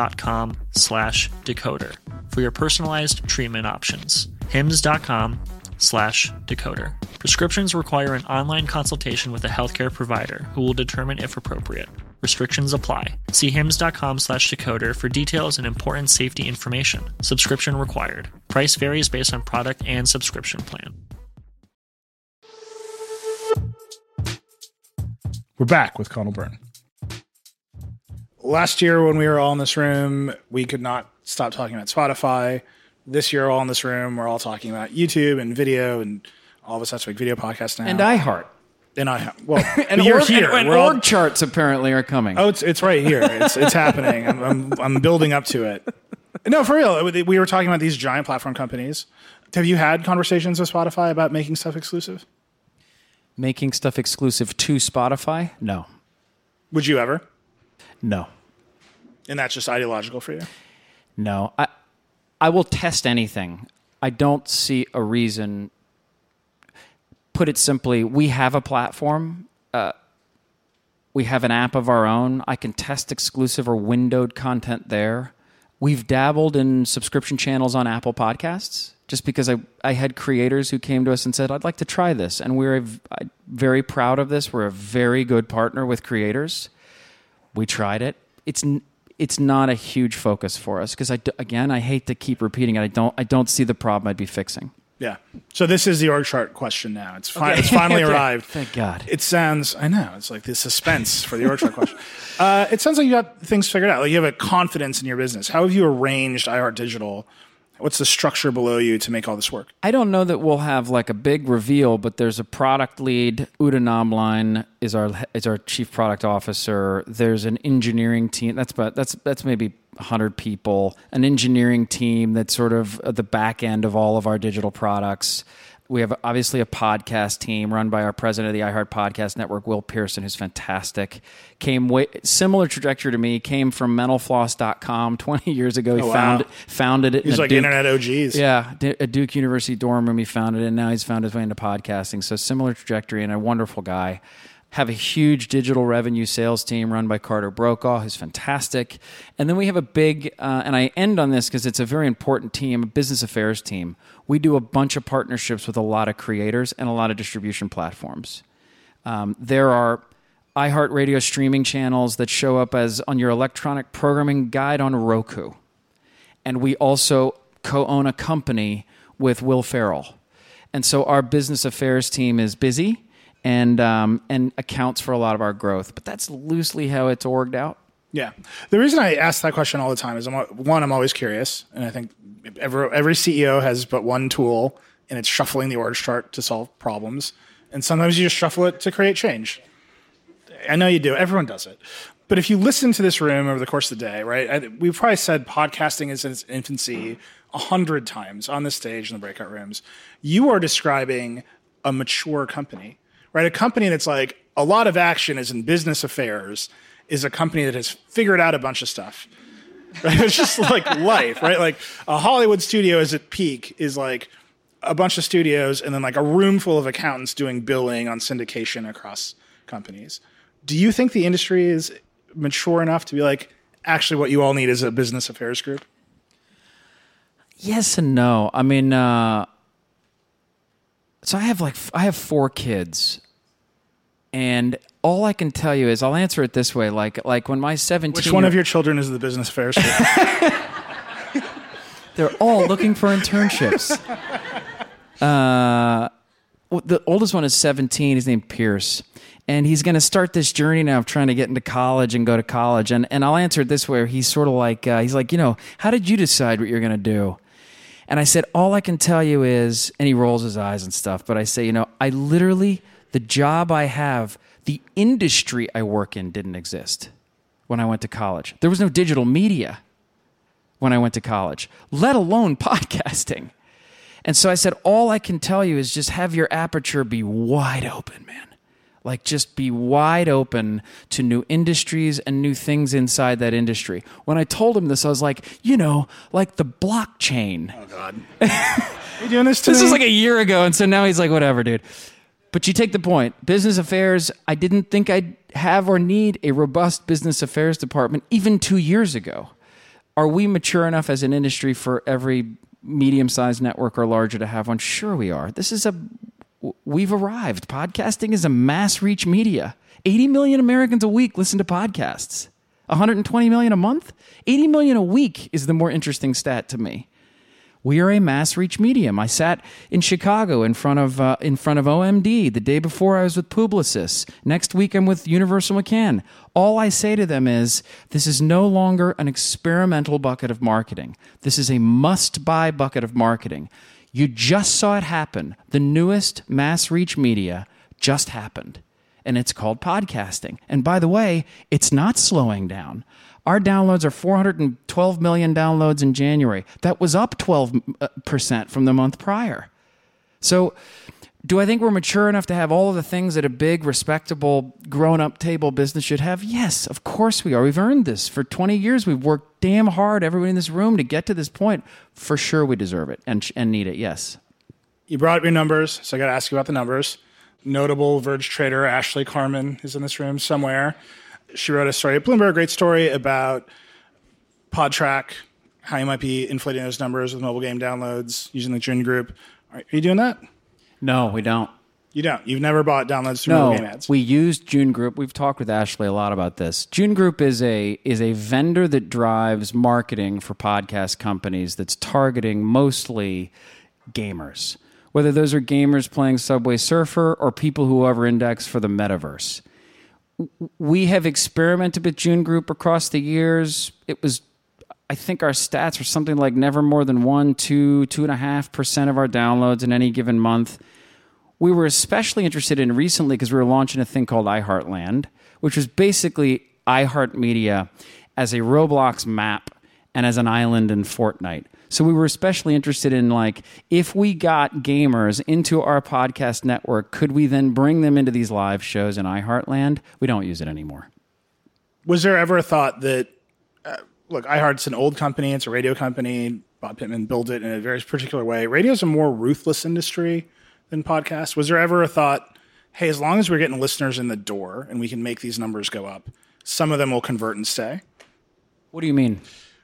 HIMS.com/decoder for your personalized treatment options. hims.com/decoder. hims.com/decoder. Prescriptions require an online consultation with a healthcare provider who will determine if appropriate. Restrictions apply. See hims.com/decoder for details and important safety information. Subscription required. Price varies based on product and subscription plan. We're back with Connell Byrne. Last year when we were all in this room, we could not stop talking about Spotify. This year, all in this room, we're all talking about YouTube and video, and all of us have to make video podcasts now. And iHeart. Well, and you're org, here. And org charts apparently are coming. Oh, it's right here. It's happening. I'm building up to it. No, for real. We were talking about these giant platform companies. Have you had conversations with Spotify about making stuff exclusive? Making stuff exclusive to Spotify? No. Would you ever? No. And that's just ideological for you? No. I will test anything. I don't see a reason. Put it simply, we have a platform. We have an app of our own. I can test exclusive or windowed content there. We've dabbled in subscription channels on Apple Podcasts just because I had creators who came to us and said, I'd like to try this. And we're very proud of this. We're a very good partner with creators. We tried it. It's not a huge focus for us because I hate to keep repeating it. I don't see the problem I'd be fixing. Yeah. So this is the org chart question now. It's finally arrived. Thank God. It sounds, I know, it's like the suspense for the org chart question. It sounds like you got things figured out. Like you have a confidence in your business. How have you arranged iHeart Digital? What's the structure below you to make all this work? I don't know that we'll have like a big reveal, but there's a product lead. Uda Namline is our chief product officer. There's an engineering team. That's maybe 100 people. An engineering team that's sort of the back end of all of our digital products. We have obviously a podcast team run by our president of the iHeart Podcast Network, Will Pearson, who's fantastic. Similar trajectory to me, came from mentalfloss.com 20 years ago. He founded it. He's like internet OGs. Yeah, a Duke University dorm room he founded it, and now he's found his way into podcasting. So similar trajectory and a wonderful guy. Have a huge digital revenue sales team run by Carter Brokaw, who's fantastic. And then we have a big, and I end on this because it's a very important team, a business affairs team. We do a bunch of partnerships with a lot of creators and a lot of distribution platforms. There are iHeartRadio streaming channels that show up as on your electronic programming guide on Roku. And we also co-own a company with Will Ferrell. And so our business affairs team is busy and accounts for a lot of our growth. But that's loosely how it's orged out. Yeah. The reason I ask that question all the time is, I'm always curious. And I think every CEO has but one tool, and it's shuffling the org chart to solve problems. And sometimes you just shuffle it to create change. I know you do. Everyone does it. But if you listen to this room over the course of the day, right, we've probably said podcasting is in its infancy 100 times on this stage in the breakout rooms. You are describing a mature company, right? A company that's like a lot of action is in business affairs is a company that has figured out a bunch of stuff. Right? It's just like life, right? Like a Hollywood studio is at peak is like a bunch of studios and then like a room full of accountants doing billing on syndication across companies. Do you think the industry is mature enough to be like, actually what you all need is a business affairs group? Yes and no. I mean, so I have 4 kids, and all I can tell you is I'll answer it this way: like when my 17. Which one of your children is the business affairs group? They're all looking for internships. The oldest one is 17. He's named Pierce. And he's going to start this journey now of trying to get into college and go to college. And I'll answer it this way. He's sort of like, how did you decide what you're going to do? And I said, all I can tell you is, and he rolls his eyes and stuff, but I say, I literally, the job I have, the industry I work in didn't exist when I went to college. There was no digital media when I went to college, let alone podcasting. And so I said, all I can tell you is just have your aperture be wide open, man. Like just be wide open to new industries and new things inside that industry. When I told him this, I was like, like the blockchain. Oh, God. Are you doing this to me? This was like a year ago, and so now he's like, whatever, dude. But you take the point. Business affairs, I didn't think I'd have or need a robust business affairs department even 2 years ago. Are we mature enough as an industry for every medium-sized network or larger to have one? Sure we are. We've arrived. Podcasting is a mass reach media. 80 million Americans a week listen to podcasts. 120 million a month? 80 million a week is the more interesting stat to me. We are a mass reach medium. I sat in Chicago in front of OMD the day before I was with Publicis. Next week I'm with Universal McCann. All I say to them is, this is no longer an experimental bucket of marketing. This is a must-buy bucket of marketing. You just saw it happen. The newest mass reach media just happened, and it's called podcasting. And by the way, it's not slowing down. Our downloads are 412 million downloads in January. That was up 12% from the month prior. So do I think we're mature enough to have all of the things that a big, respectable, grown-up table business should have? Yes, of course we are. We've earned this. For 20 years, we've worked damn hard, everybody in this room, to get to this point. For sure we deserve it and need it, yes. You brought up your numbers, so I got to ask you about the numbers. Notable Verge trader Ashley Carman is in this room somewhere. She wrote a story at Bloomberg, a great story about PodTrack, how you might be inflating those numbers with mobile game downloads using the June Group. Are you doing that? No, we don't. You don't? You've never bought downloads through mobile game ads? We use June Group. We've talked with Ashley a lot about this. June Group is a vendor that drives marketing for podcast companies that's targeting mostly gamers, whether those are gamers playing Subway Surfer or people who over-index for the metaverse. We have experimented with June Group across the years. It was, I think our stats were something like never more than 2.5% of our downloads in any given month. We were especially interested in recently because we were launching a thing called iHeartLand, which was basically iHeartMedia as a Roblox map and as an island in Fortnite. So we were especially interested in, like, if we got gamers into our podcast network, could we then bring them into these live shows in iHeartLand? We don't use it anymore. Was there ever a thought that, look, iHeart's an old company, it's a radio company, Bob Pittman built it in a very particular way. Radio's a more ruthless industry than podcasts. Was there ever a thought, hey, as long as we're getting listeners in the door and we can make these numbers go up, some of them will convert and stay? What do you mean?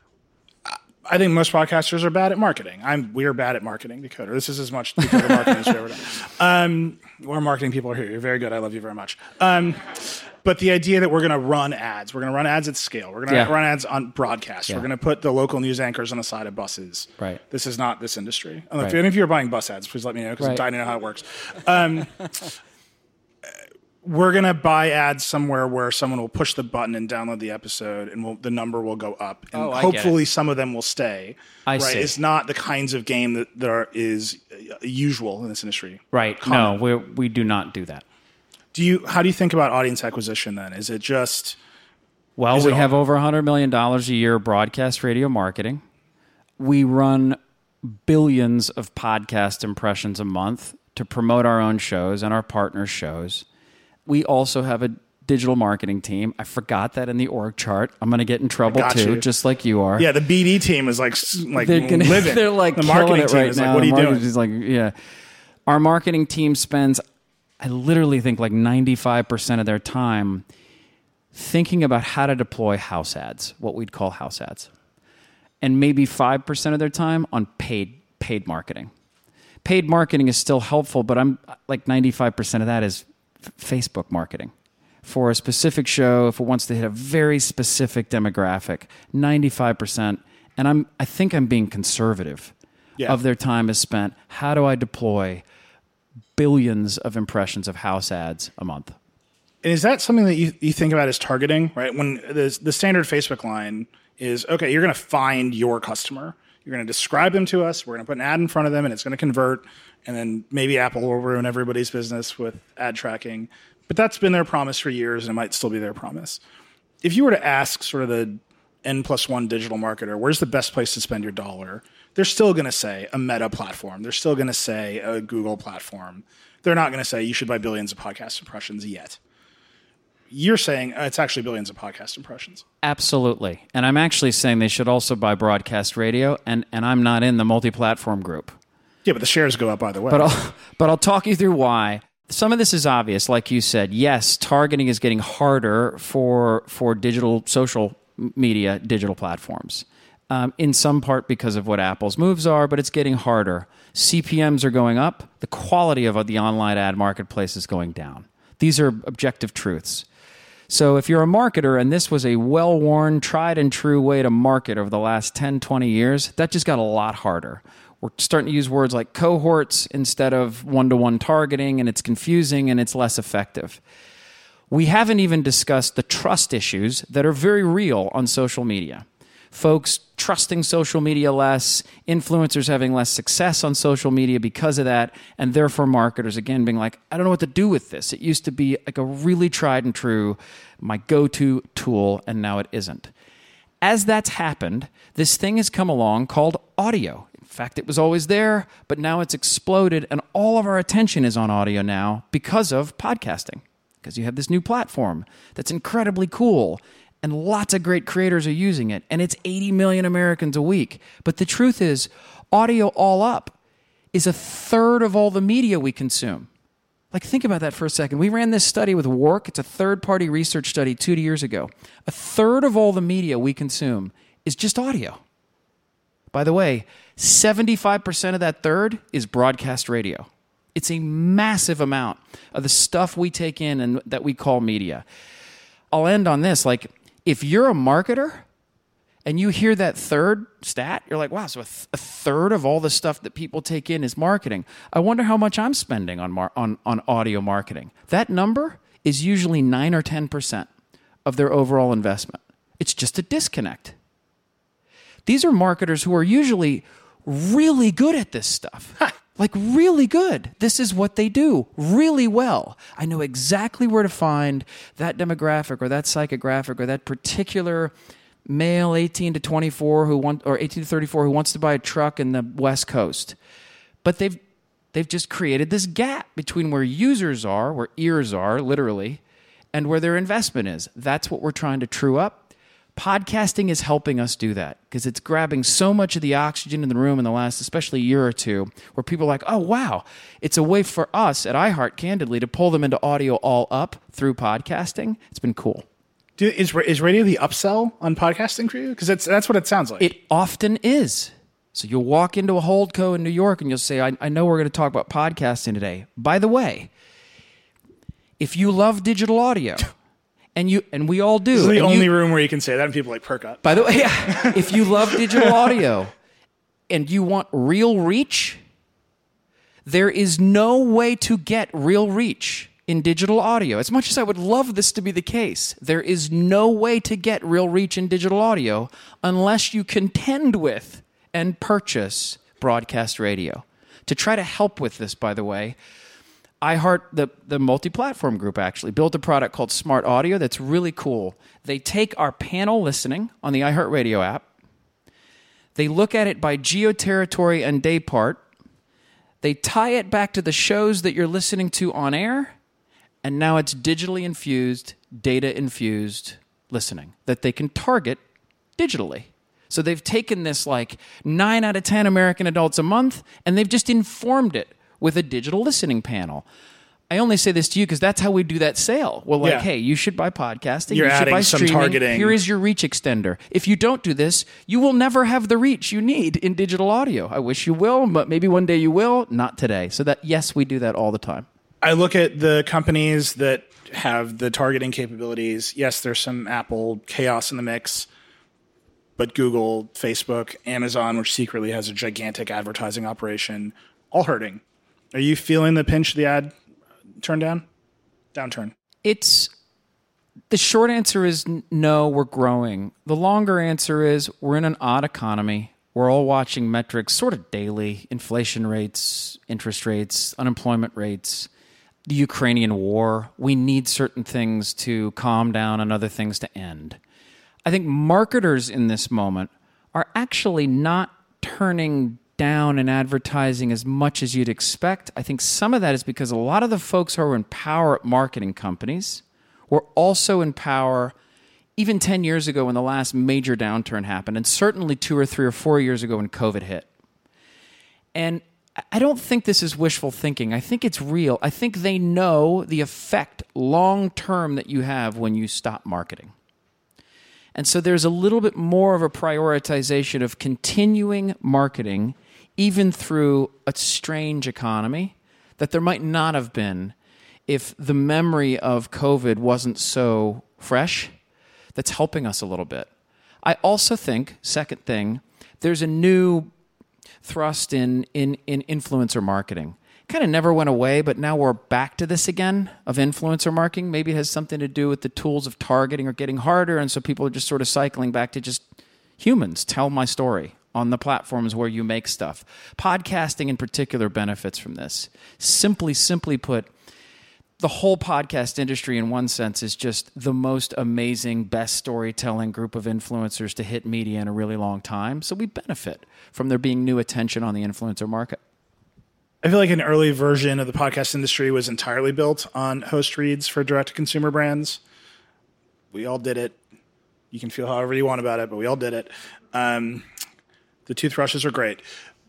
I think most podcasters are bad at marketing. We are bad at marketing, Decoder. This is as much Decoder marketing as we've ever done. Our marketing people are here. You're very good. I love you very much. But the idea that we're going to run ads, we're going to run ads at scale. We're going to run ads on broadcast. We're going to put the local news anchors on the side of buses. Right. This is not this industry. If any of you are buying bus ads, please let me know because I'm dying to know how it works. We're going to buy ads somewhere where someone will push the button and download the episode and the number will go up. And hopefully some of them will stay. I see. It's not the kinds of game that there is usual in this industry. Right. Common. No, we do not do that. How do you think about audience acquisition then? Is it just... Well, we have over $100 million a year broadcast radio marketing. We run billions of podcast impressions a month to promote our own shows and our partners' shows. We also have a digital marketing team. I forgot that in the org chart. I'm going to get in trouble too, just like you are. Yeah, the BD team is like living. They're like the marketing marketing team is now. like, what are you doing? Is like, yeah. Our marketing team spends, I literally think, like 95% of their time thinking about how to deploy house ads, what we'd call house ads, and maybe 5% of their time on paid marketing. Paid marketing is still helpful, but I'm like 95% of that is Facebook marketing for a specific show. If it wants to hit a very specific demographic, 95%, and I think I'm being conservative, of their time is spent. How do I deploy billions of impressions of house ads a month? And is that something that you think about as targeting, right? When the standard Facebook line is, okay, you're going to find your customer. You're going to describe them to us. We're going to put an ad in front of them, and it's going to convert. And then maybe Apple will ruin everybody's business with ad tracking. But that's been their promise for years, and it might still be their promise. If you were to ask sort of the N+1 digital marketer, where's the best place to spend your dollar? They're still going to say a Meta platform. They're still going to say a Google platform. They're not going to say you should buy billions of podcast impressions yet. You're saying it's actually billions of podcast impressions. Absolutely. And I'm actually saying they should also buy broadcast radio, and I'm not in the multi-platform group. Yeah, but the shares go up either way. But I'll talk you through why. Some of this is obvious, like you said. Yes, targeting is getting harder for digital social media, digital platforms. in some part because of what Apple's moves are, but it's getting harder. CPMs are going up. The quality of the online ad marketplace is going down. These are objective truths. So if you're a marketer and this was a well-worn, tried and true way to market over the last 10, 20 years, that just got a lot harder. We're starting to use words like cohorts instead of one-to-one targeting, and it's confusing and it's less effective. We haven't even discussed the trust issues that are very real on social media. Folks trusting social media less, influencers having less success on social media because of that, and therefore marketers, again, being like, I don't know what to do with this. It used to be like a really tried and true, my go-to tool, and now it isn't. As that's happened, this thing has come along called audio. In fact, it was always there, but now it's exploded, and all of our attention is on audio now because of podcasting, because you have this new platform that's incredibly cool, and lots of great creators are using it, and it's 80 million Americans a week. But the truth is, audio all up is a third of all the media we consume. Like, think about that for a second. We ran this study with WARC. It's a third-party research study 2 years ago. A third of all the media we consume is just audio. By the way, 75% of that third is broadcast radio. It's a massive amount of the stuff we take in and that we call media. I'll end on this. Like, if you're a marketer and you hear that third stat, you're like, wow, so a third of all the stuff that people take in is marketing. I wonder how much I'm spending on audio marketing. That number is usually 9 or 10% of their overall investment. It's just a disconnect. These are marketers who are usually really good at this stuff. Like, really good. This is what they do really well. I know exactly where to find that demographic or that psychographic or that particular male 18 to 24 or 18 to 34 who wants to buy a truck in the West Coast. But they've just created this gap between where users are, where ears are, literally, and where their investment is. That's what we're trying to true up. Podcasting is helping us do that because it's grabbing so much of the oxygen in the room in the last, especially year or two, where people are like, oh, wow, it's a way for us at iHeart, candidly, to pull them into audio all up through podcasting. It's been cool. Is radio the upsell on podcasting for you? Because that's what it sounds like. It often is. So you'll walk into a holdco in New York and you'll say, I know we're going to talk about podcasting today. By the way, if you love digital audio... And we all do. This is the only room where you can say that and people like perk up. By the way, if you love digital audio and you want real reach, there is no way to get real reach in digital audio. As much as I would love this to be the case, there is no way to get real reach in digital audio unless you contend with and purchase broadcast radio. To try to help with this, by the way, iHeart, the multi-platform group, actually built a product called Smart Audio that's really cool. They take our panel listening on the iHeartRadio app. They look at it by geo-territory and day part. They tie it back to the shows that you're listening to on air, and now it's digitally infused, data-infused listening that they can target digitally. So they've taken this like 9 out of 10 American adults a month, and they've just informed it with a digital listening panel. I only say this to you because that's how we do that sale. We're like, hey, you should buy podcasting. You're you should adding buy some streaming. targeting. Here is your reach extender. If you don't do this, you will never have the reach you need in digital audio. I wish you will, but maybe one day you will. Not today. So that, yes, we do that all the time. I look at the companies that have the targeting capabilities. Yes, there's some Apple chaos in the mix, but Google, Facebook, Amazon, which secretly has a gigantic advertising operation, all hurting. Are you feeling the pinch of the ad downturn? The short answer is no, we're growing. The longer answer is we're in an odd economy. We're all watching metrics sort of daily, inflation rates, interest rates, unemployment rates, the Ukrainian war. We need certain things to calm down and other things to end. I think marketers in this moment are actually not turning down in advertising as much as you'd expect. I think some of that is because a lot of the folks who are in power at marketing companies were also in power even 10 years ago when the last major downturn happened, and certainly 2 or 3 or 4 years ago when COVID hit. And I don't think this is wishful thinking. I think it's real. I think they know the effect long-term that you have when you stop marketing. And so there's a little bit more of a prioritization of continuing marketing, even through a strange economy, that there might not have been if the memory of COVID wasn't so fresh. That's helping us a little bit. I also think, second thing, there's a new thrust in influencer marketing. Kind of never went away, but now we're back to this again of influencer marketing. Maybe it has something to do with the tools of targeting are getting harder, and so people are just sort of cycling back to just humans. Tell my story on the platforms where you make stuff. Podcasting in particular benefits from this. Simply put, the whole podcast industry in one sense is just the most amazing, best storytelling group of influencers to hit media in a really long time. So we benefit from there being new attention on the influencer market. I feel like an early version of the podcast industry was entirely built on host reads for direct-to-consumer brands. We all did it. You can feel however you want about it, but we all did it. The toothbrushes are great.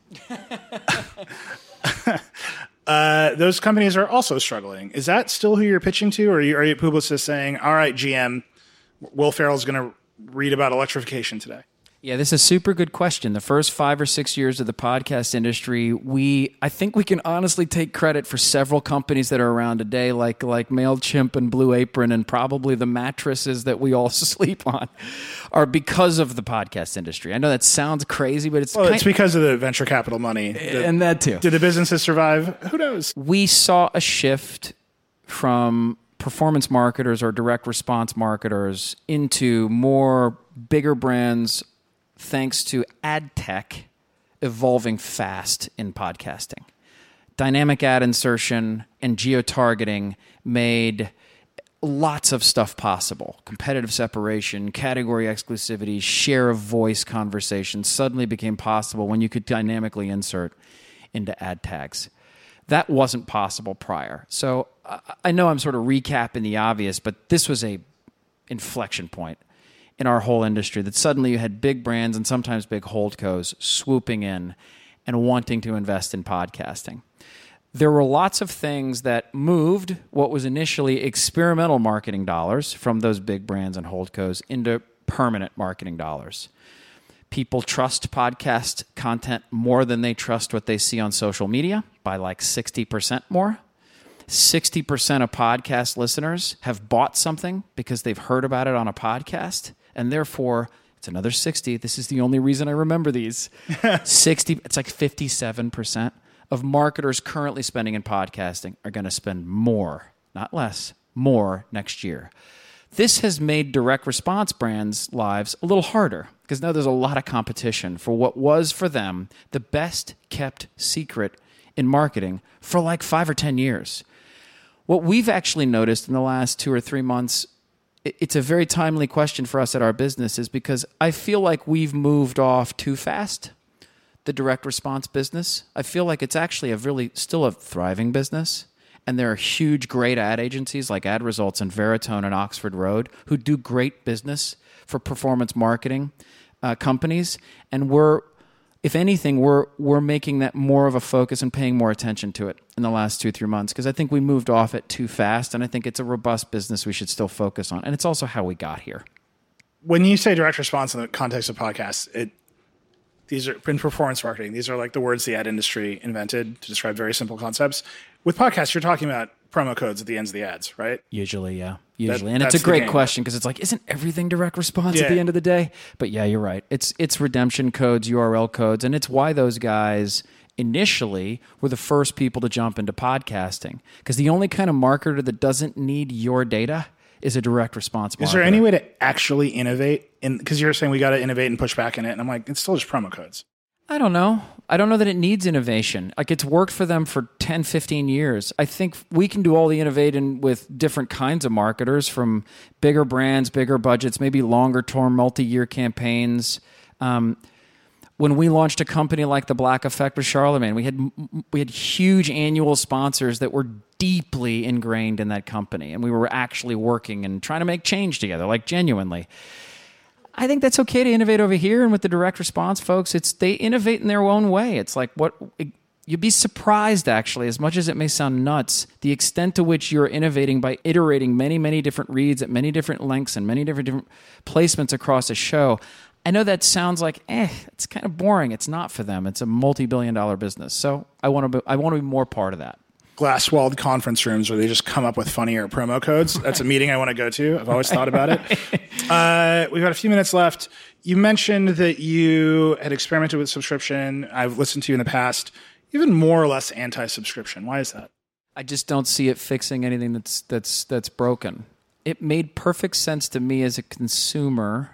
Those companies are also struggling. Is that still who you're pitching to, or are you Publicis saying, all right, GM, Will Ferrell's going to read about electrification today? Yeah, this is a super good question. The first 5 or 6 years of the podcast industry, I think we can honestly take credit for several companies that are around today, like MailChimp and Blue Apron, and probably the mattresses that we all sleep on are because of the podcast industry. I know that sounds crazy, but it's because of the venture capital money. And that too. Did the businesses survive? Who knows? We saw a shift from performance marketers or direct response marketers into more bigger brands, thanks to ad tech evolving fast in podcasting. Dynamic ad insertion and geo-targeting made lots of stuff possible. Competitive separation, category exclusivity, share of voice conversations suddenly became possible when you could dynamically insert into ad tags. That wasn't possible prior. So I know I'm sort of recapping the obvious, but this was a inflection point in our whole industry, that suddenly you had big brands and sometimes big holdcos swooping in and wanting to invest in podcasting. There were lots of things that moved what was initially experimental marketing dollars from those big brands and holdcos into permanent marketing dollars. People trust podcast content more than they trust what they see on social media, by like 60% more. 60% of podcast listeners have bought something because they've heard about it on a podcast. And therefore, it's another 60. This is the only reason I remember these. 60, it's like 57% of marketers currently spending in podcasting are going to spend more, not less, more next year. This has made direct response brands' lives a little harder because now there's a lot of competition for what was for them the best kept secret in marketing for like 5 or 10 years. What we've actually noticed in the last 2 or 3 months, it's a very timely question for us at our business, is because I feel like we've moved off too fast, the direct response business. I feel like it's actually still a thriving business. And there are huge, great ad agencies like Ad Results and Veritone and Oxford Road who do great business for performance marketing companies. And if anything, we're making that more of a focus and paying more attention to it in the last 2-3 months, because I think we moved off it too fast, and I think it's a robust business we should still focus on. And it's also how we got here. When you say direct response in the context of podcasts, these are in performance marketing. These are like the words the ad industry invented to describe very simple concepts. With podcasts, you're talking about promo codes at the ends of the ads, right? Usually, yeah. And it's a great question because it's like, isn't everything direct response at the end of the day? But yeah, you're right. It's redemption codes, URL codes, and it's why those guys initially were the first people to jump into podcasting, because the only kind of marketer that doesn't need your data is a direct response marketer. Is there any way to actually innovate? Because you're saying we got to innovate and push back in it, and I'm like, it's still just promo codes. I don't know. I don't know that it needs innovation. Like, it's worked for them for 10, 15 years. I think we can do all the innovating with different kinds of marketers, from bigger brands, bigger budgets, maybe longer term, multi-year campaigns. When we launched a company like The Black Effect with Charlemagne, we had huge annual sponsors that were deeply ingrained in that company, and we were actually working and trying to make change together, like genuinely. I think that's okay to innovate over here, and with the direct response folks, they innovate in their own way. It's like You'd be surprised, actually, as much as it may sound nuts, the extent to which you're innovating by iterating many, many different reads at many different lengths and many different placements across a show. I know that sounds like, it's kind of boring. It's not for them. It's a multi-billion-dollar business. So I want to be more part of that. Glass-walled conference rooms where they just come up with funnier promo codes. That's a meeting I want to go to. I've always thought about it. We've got a few minutes left. You mentioned that you had experimented with subscription. I've listened to you in the past. Even more or less anti-subscription. Why is that? I just don't see it fixing anything that's broken. It made perfect sense to me as a consumer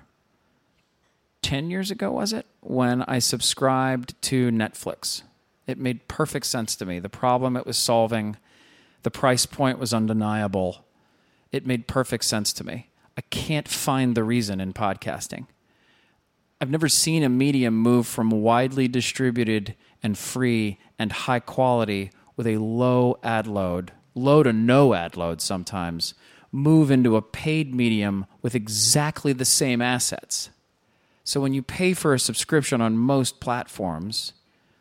10 years ago, was it? When I subscribed to Netflix. It made perfect sense to me. The problem it was solving, the price point was undeniable. It made perfect sense to me. I can't find the reason in podcasting. I've never seen a medium move from widely distributed and free and high quality with a low ad load, low to no ad load sometimes, move into a paid medium with exactly the same assets. So when you pay for a subscription on most platforms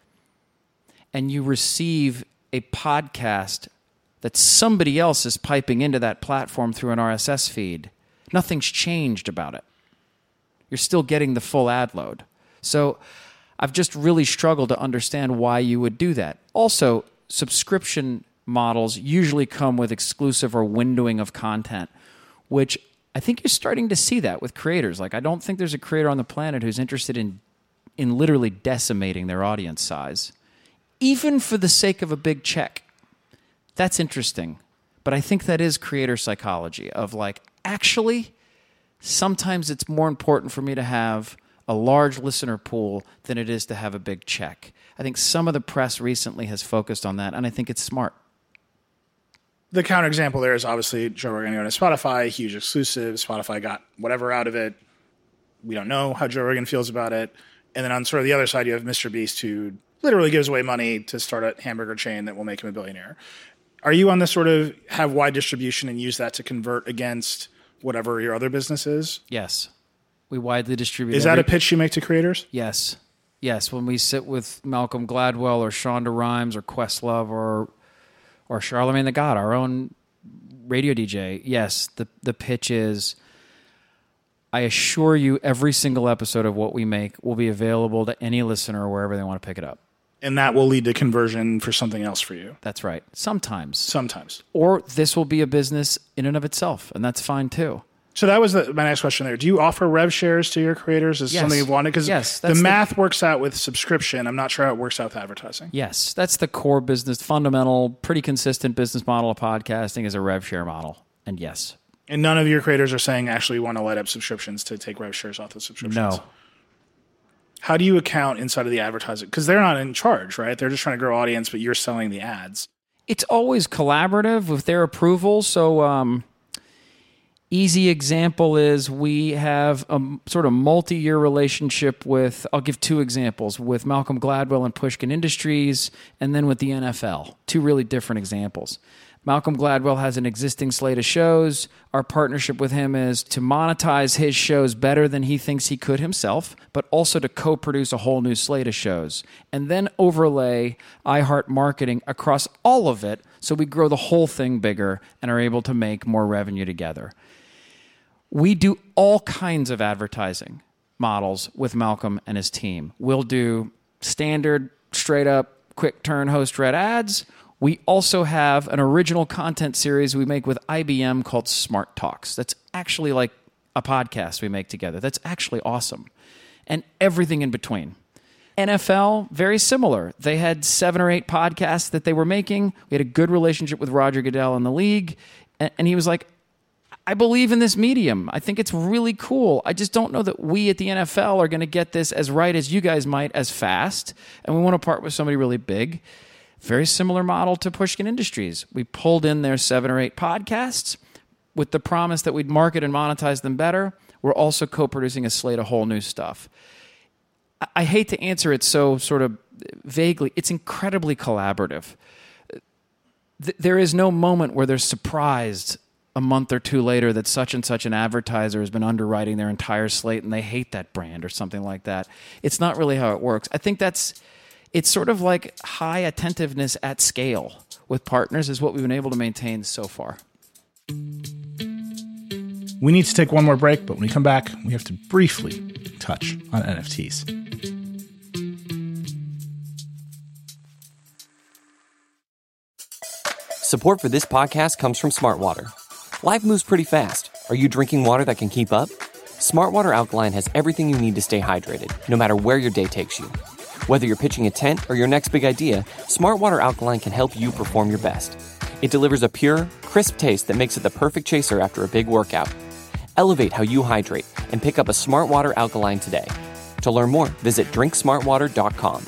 and you receive a podcast that somebody else is piping into that platform through an RSS feed, nothing's changed about it. You're still getting the full ad load. So I've just really struggled to understand why you would do that. Also, subscription models usually come with exclusive or windowing of content, which I think you're starting to see that with creators. Like, I don't think there's a creator on the planet who's interested in literally decimating their audience size, even for the sake of a big check. That's interesting. But I think that is creator psychology of like, actually, sometimes it's more important for me to have a large listener pool than it is to have a big check. I think some of the press recently has focused on that, and I think it's smart. The counterexample there is obviously Joe Rogan going to Spotify, huge exclusive. Spotify got whatever out of it. We don't know how Joe Rogan feels about it. And then on sort of the other side, you have Mr. Beast, who literally gives away money to start a hamburger chain that will make him a billionaire. Are you on this sort of have wide distribution and use that to convert against whatever your other business is? Yes. We widely distribute. Is that a pitch you make to creators? Yes. Yes. When we sit with Malcolm Gladwell or Shonda Rhimes or Questlove or Charlamagne the God, our own radio DJ, yes, the pitch is, I assure you every single episode of what we make will be available to any listener wherever they want to pick it up. And that will lead to conversion for something else for you. That's right. Sometimes. Or this will be a business in and of itself, and that's fine too. So that was my next question there. Do you offer rev shares to your creators? Is something you've wanted? Because the math works out with subscription. I'm not sure how it works out with advertising. Yes, that's the core business, fundamental, pretty consistent business model of podcasting is a rev share model. And yes. And none of your creators are saying actually want to light up subscriptions to take rev shares off the subscriptions? No. How do you account inside of the advertising? Because they're not in charge, right? They're just trying to grow audience, but you're selling the ads. It's always collaborative with their approval. So easy example is we have a sort of multi-year relationship with, I'll give two examples, with Malcolm Gladwell and Pushkin Industries, and then with the NFL. Two really different examples. Malcolm Gladwell has an existing slate of shows. Our partnership with him is to monetize his shows better than he thinks he could himself, but also to co-produce a whole new slate of shows. And then overlay iHeart marketing across all of it so we grow the whole thing bigger and are able to make more revenue together. We do all kinds of advertising models with Malcolm and his team. We'll do standard, straight-up, quick-turn host-read ads. We also have an original content series we make with IBM called Smart Talks. That's actually like a podcast we make together. That's actually awesome. And everything in between. NFL, very similar. They had 7 or 8 podcasts that they were making. We had a good relationship with Roger Goodell in the league. And he was like, I believe in this medium. I think it's really cool. I just don't know that we at the NFL are going to get this as right as you guys might as fast. And we want to partner with somebody really big. Very similar model to Pushkin Industries. We pulled in their 7 or 8 podcasts with the promise that we'd market and monetize them better. We're also co-producing a slate of whole new stuff. I hate to answer it so sort of vaguely. It's incredibly collaborative. There is no moment where they're surprised a month or two later that such and such an advertiser has been underwriting their entire slate and they hate that brand or something like that. It's not really how it works. I think that's it's sort of like high attentiveness at scale with partners is what we've been able to maintain so far. We need to take one more break, but when we come back, we have to briefly touch on NFTs. Support for this podcast comes from Smartwater. Life moves pretty fast. Are you drinking water that can keep up? Smartwater Alkaline has everything you need to stay hydrated, no matter where your day takes you. Whether you're pitching a tent or your next big idea, Smartwater Alkaline can help you perform your best. It delivers a pure, crisp taste that makes it the perfect chaser after a big workout. Elevate how you hydrate and pick up a Smartwater Alkaline today. To learn more, visit drinksmartwater.com.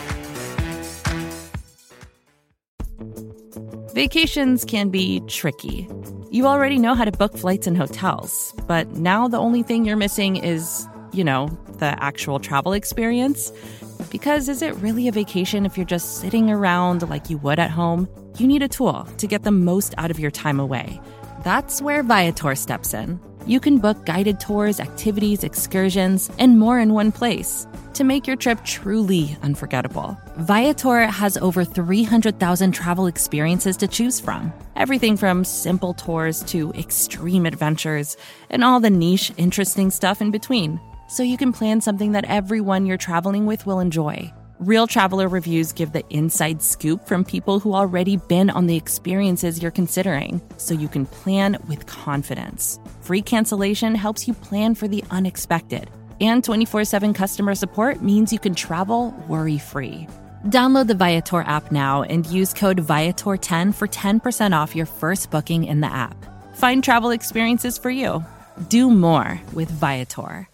Vacations can be tricky. You already know how to book flights and hotels, but now the only thing you're missing is, the actual travel experience. Because is it really a vacation if you're just sitting around like you would at home? You need a tool to get the most out of your time away. That's where Viator steps in. You can book guided tours, activities, excursions, and more in one place to make your trip truly unforgettable. Viator has over 300,000 travel experiences to choose from. Everything from simple tours to extreme adventures and all the niche, interesting stuff in between. So you can plan something that everyone you're traveling with will enjoy. Real traveler reviews give the inside scoop from people who already been on the experiences you're considering, so you can plan with confidence. Free cancellation helps you plan for the unexpected. And 24/7 customer support means you can travel worry-free. Download the Viator app now and use code Viator10 for 10% off your first booking in the app. Find travel experiences for you. Do more with Viator.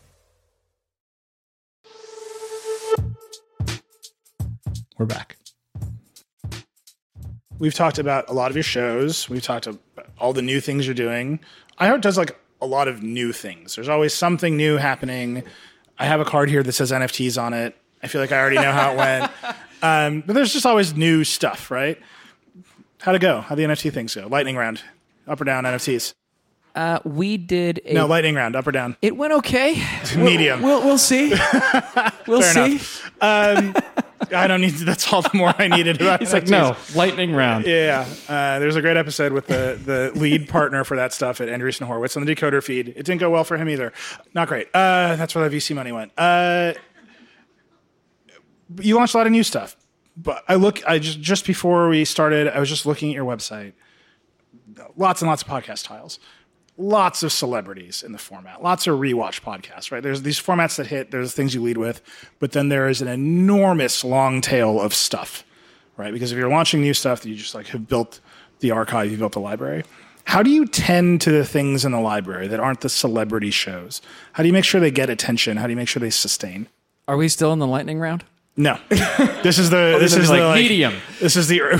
We're back. We've talked about a lot of your shows. We've talked about all the new things you're doing. iHeart does like a lot of new things. There's always something new happening. I have a card here that says NFTs on it. I feel like I already know how it went. But there's just always new stuff, right? How'd it go? How'd the NFT things go? Lightning round. Up or down NFTs? We did No, lightning round. Up or down? It went okay. Medium. We'll see. We'll Fair see. enough. I don't need to, that's all the more I needed about He's NFTs. like, no, lightning round. Yeah. There's a great episode with the lead partner for that stuff at Andreessen Horowitz on the Decoder feed. It didn't go well for him either. Not great. That's where the VC money went. You launched a lot of new stuff. But just before we started, I was just looking at your website. Lots and lots of podcast tiles. Lots of celebrities in the format. Lots of rewatch podcasts, right? There's these formats that hit. There's things you lead with. But then there is an enormous long tail of stuff, right? Because if you're launching new stuff, you just like have built the archive, you built the library. How do you tend to the things in the library that aren't the celebrity shows? How do you make sure they get attention? How do you make sure they sustain? Are we still in the lightning round? No. This is the medium. This is the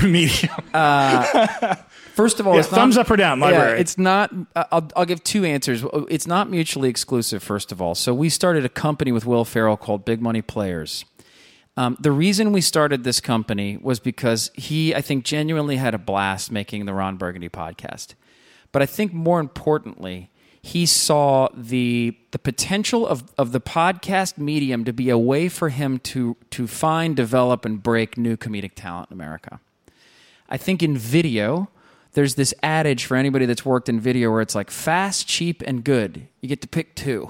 medium. First of all, it's not, thumbs up or down, library. Yeah, it's not. I'll give two answers. It's not mutually exclusive. First of all, so we started a company with Will Ferrell called Big Money Players. The reason we started this company was because he, I think, genuinely had a blast making the Ron Burgundy podcast. But I think more importantly, he saw the potential of the podcast medium to be a way for him to find, develop, and break new comedic talent in America. I think in video, there's this adage for anybody that's worked in video where it's like fast, cheap, and good. You get to pick two.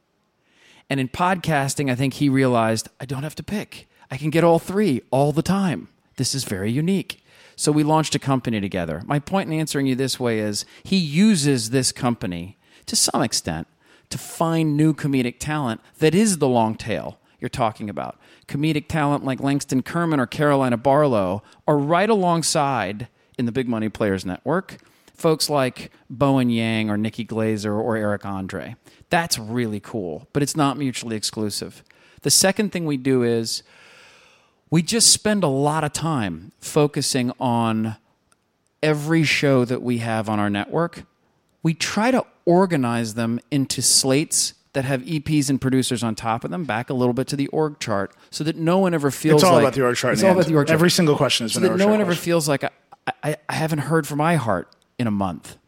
And in podcasting, I think he realized, I don't have to pick. I can get all three all the time. This is very unique. So we launched a company together. My point in answering you this way is he uses this company to some extent to find new comedic talent that is the long tail you're talking about. Comedic talent like Langston Kerman or Carolina Barlow are right alongside in the Big Money Players Network, folks like Bowen Yang or Nikki Glazer or Eric Andre. That's really cool, but it's not mutually exclusive. The second thing we do is we just spend a lot of time focusing on every show that we have on our network. We try to organize them into slates that have EPs and producers on top of them, back a little bit to the org chart, so that no one ever feels like... It's all about the org chart. It's all about the org chart. Every single question has been an org chart. So that no one ever feels like... I haven't heard from iHeart in a month.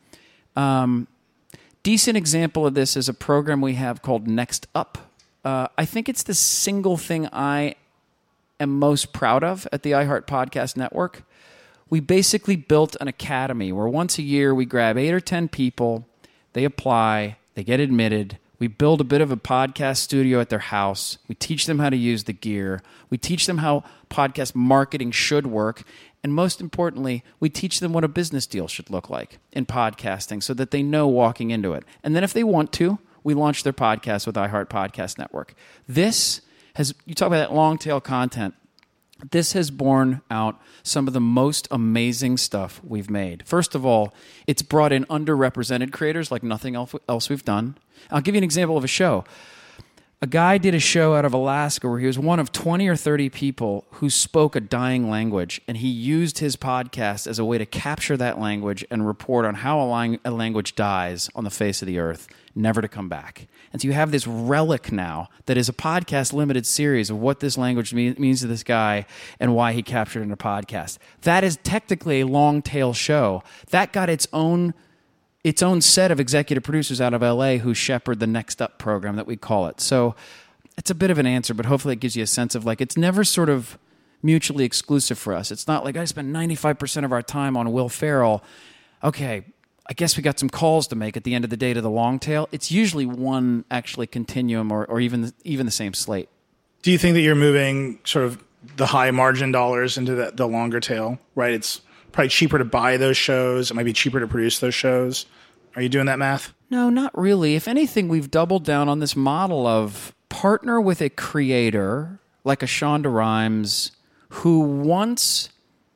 Decent example of this is a program we have called Next Up. I think it's the single thing I am most proud of at the iHeart Podcast Network, we basically built an academy where once a year we grab 8 or 10 people, they apply, they get admitted, we build a bit of a podcast studio at their house, we teach them how to use the gear, we teach them how podcast marketing should work, and most importantly, we teach them what a business deal should look like in podcasting so that they know walking into it. And then if they want to, we launch their podcast with iHeart Podcast Network. This has, you talk about that long tail content, this has borne out some of the most amazing stuff we've made. First of all, it's brought in underrepresented creators like nothing else we've done. I'll give you an example of a show. A guy did a show out of Alaska where he was one of 20 or 30 people who spoke a dying language, and he used his podcast as a way to capture that language and report on how a language dies on the face of the earth, never to come back. And so you have this relic now that is a podcast limited series of what this language means to this guy and why he captured it in a podcast. That is technically a long tail show. That got its own set of executive producers out of LA who shepherd the Next Up program that we call it. So it's a bit of an answer, but hopefully it gives you a sense of like, it's never sort of mutually exclusive for us. It's not like I spend 95% of our time on Will Ferrell. Okay, I guess we got some calls to make at the end of the day to the long tail. It's usually one actually continuum or even the same slate. Do you think that you're moving sort of the high margin dollars into the longer tail, right? It's probably cheaper to buy those shows. It might be cheaper to produce those shows. Are you doing that math? No, not really. If anything, we've doubled down on this model of partner with a creator like a Shonda Rhimes who wants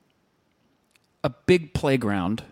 a big playground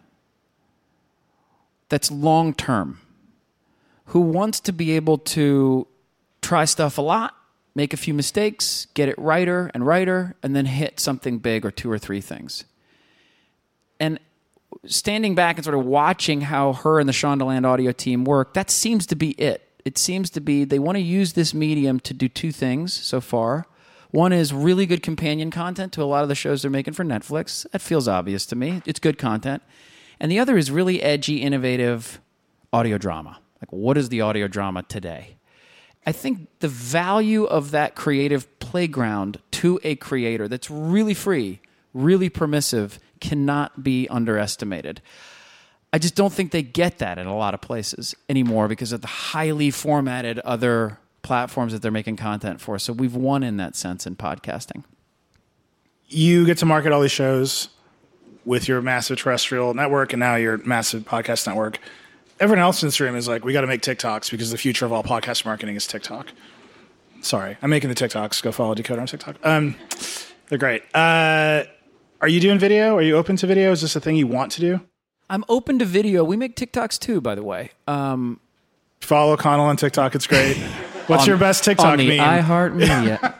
that's long-term, who wants to be able to try stuff a lot, make a few mistakes, get it righter, and then hit something big or 2 or 3 things. And standing back and sort of watching how her and the Shondaland audio team work, that seems to be it. It seems to be they want to use this medium to do 2 things so far. One is really good companion content to a lot of the shows they're making for Netflix. That feels obvious to me. It's good content. And the other is really edgy, innovative audio drama. Like, what is the audio drama today? I think the value of that creative playground to a creator that's really free, really permissive, cannot be underestimated. I just don't think they get that in a lot of places anymore because of the highly formatted other platforms that they're making content for. So we've won in that sense in podcasting. You get to market all these shows with your massive terrestrial network and now your massive podcast network. Everyone else in this room is like, we got to make TikToks because the future of all podcast marketing is TikTok. Sorry, I'm making the TikToks. Go follow Decoder on TikTok. They're great. Are you doing video? Are you open to video? Is this a thing you want to do? I'm open to video. We make TikToks too, by the way. Follow Connell on TikTok. It's great. What's your best TikTok meme? On the iHeartMedia.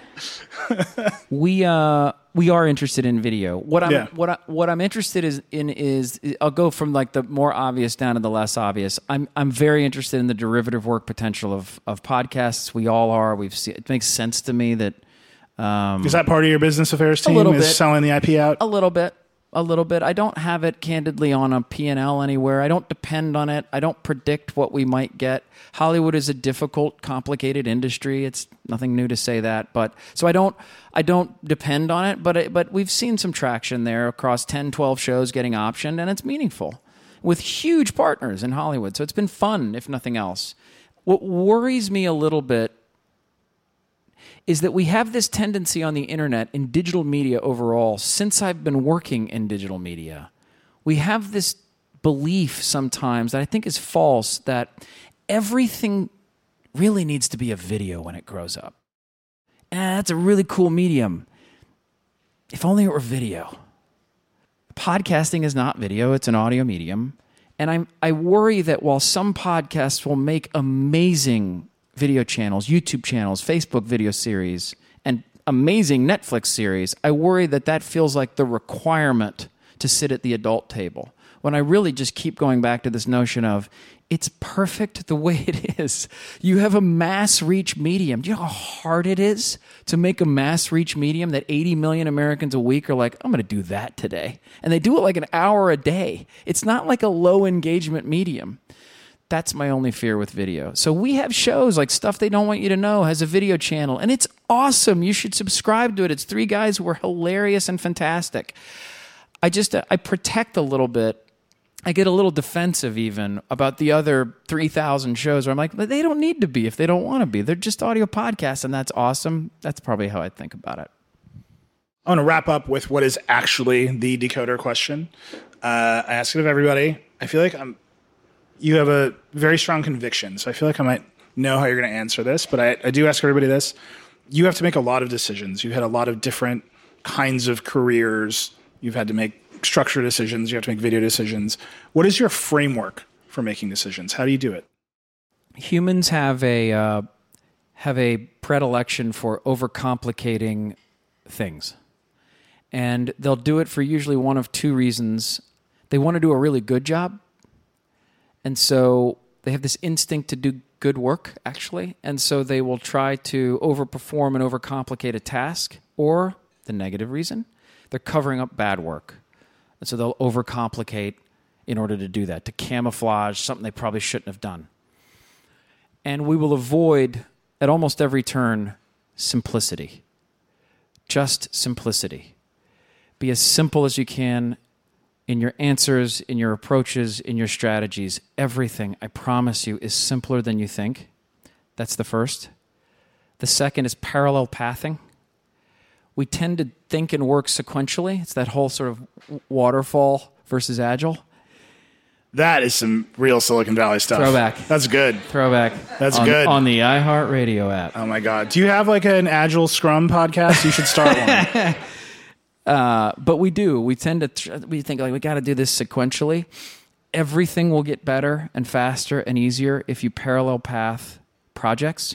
We are interested in video. What I'm interested in is I'll go from like the more obvious down to the less obvious. I'm very interested in the derivative work potential of podcasts. We all are. We've seen it makes sense to me that. Is that part of your business affairs team? Is selling the IP out? A little bit. I don't have it candidly on a P&L anywhere. I don't depend on it. I don't predict what we might get. Hollywood is a difficult, complicated industry. It's nothing new to say that, but so I don't depend on it, but we've seen some traction there across 10, 12 shows getting optioned, and it's meaningful with huge partners in Hollywood. So it's been fun, if nothing else. What worries me a little bit is that we have this tendency on the internet, in digital media overall, since I've been working in digital media, we have this belief sometimes that I think is false that everything really needs to be a video when it grows up. That's a really cool medium. If only it were video. Podcasting is not video, it's an audio medium. And I worry that while some podcasts will make amazing video channels, YouTube channels, Facebook video series, and amazing Netflix series, I worry that feels like the requirement to sit at the adult table. When I really just keep going back to this notion of it's perfect the way it is. You have a mass reach medium. Do you know how hard it is to make a mass reach medium that 80 million Americans a week are like, I'm going to do that today. And they do it like an hour a day. It's not like a low engagement medium. That's my only fear with video. So we have shows like Stuff They Don't Want You to Know has a video channel, and it's awesome. You should subscribe to it. It's 3 guys who are hilarious and fantastic. I protect a little bit. I get a little defensive even about the other 3,000 shows where I'm like, but they don't need to be if they don't want to be. They're just audio podcasts, and that's awesome. That's probably how I think about it. I want to wrap up with what is actually the decoder question. I ask it of everybody. I feel like you have a very strong conviction, so I feel like I might know how you're going to answer this, but I do ask everybody this. You have to make a lot of decisions. You've had a lot of different kinds of careers. You've had to make structure decisions. You have to make video decisions. What is your framework for making decisions? How do you do it? Humans have a predilection for overcomplicating things. And they'll do it for usually one of 2 reasons. They want to do a really good job. And so they have this instinct to do good work, actually. And so they will try to overperform and overcomplicate a task. Or the negative reason, they're covering up bad work. And so they'll overcomplicate in order to do that, to camouflage something they probably shouldn't have done. And we will avoid, at almost every turn, simplicity. Just simplicity. Be as simple as you can in your answers, in your approaches, in your strategies. Everything, I promise you, is simpler than you think. That's the first. The second is parallel pathing. We tend to think and work sequentially. It's that whole sort of waterfall versus agile. That is some real Silicon Valley stuff. Throwback. That's good. Throwback. That's good. On the iHeartRadio app. Oh, my God. Do you have like an Agile Scrum podcast? You should start one. But we do. We tend to we think like we got to do this sequentially. Everything will get better and faster and easier if you parallel path projects.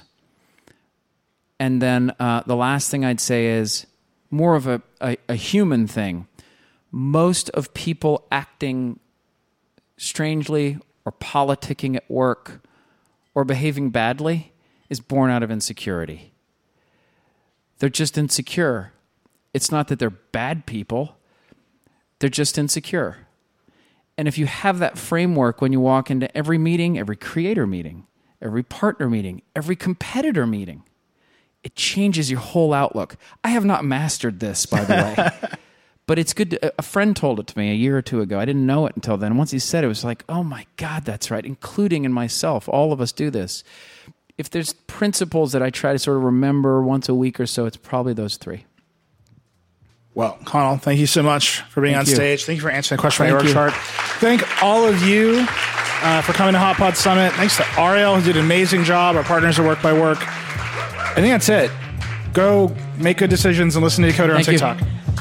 And then the last thing I'd say is more of a human thing. Most of people acting strangely or politicking at work or behaving badly is born out of insecurity. They're just insecure. It's not that they're bad people. They're just insecure. And if you have that framework when you walk into every meeting, every creator meeting, every partner meeting, every competitor meeting, it changes your whole outlook. I have not mastered this, by the way. But it's good. A friend told it to me a year or 2 ago. I didn't know it until then. Once he said it, it was like, oh my God, that's right, including in myself. All of us do this. If there's principles that I try to sort of remember once a week or so, it's probably those 3. Well, Connell, thank you so much for being on stage. Thank you for answering the question about your org chart. Thank all of you for coming to Hot Pod Summit. Thanks to Ariel, who did an amazing job, our partners at Work by Work. I think that's it. Go make good decisions and listen to Decoder on TikTok.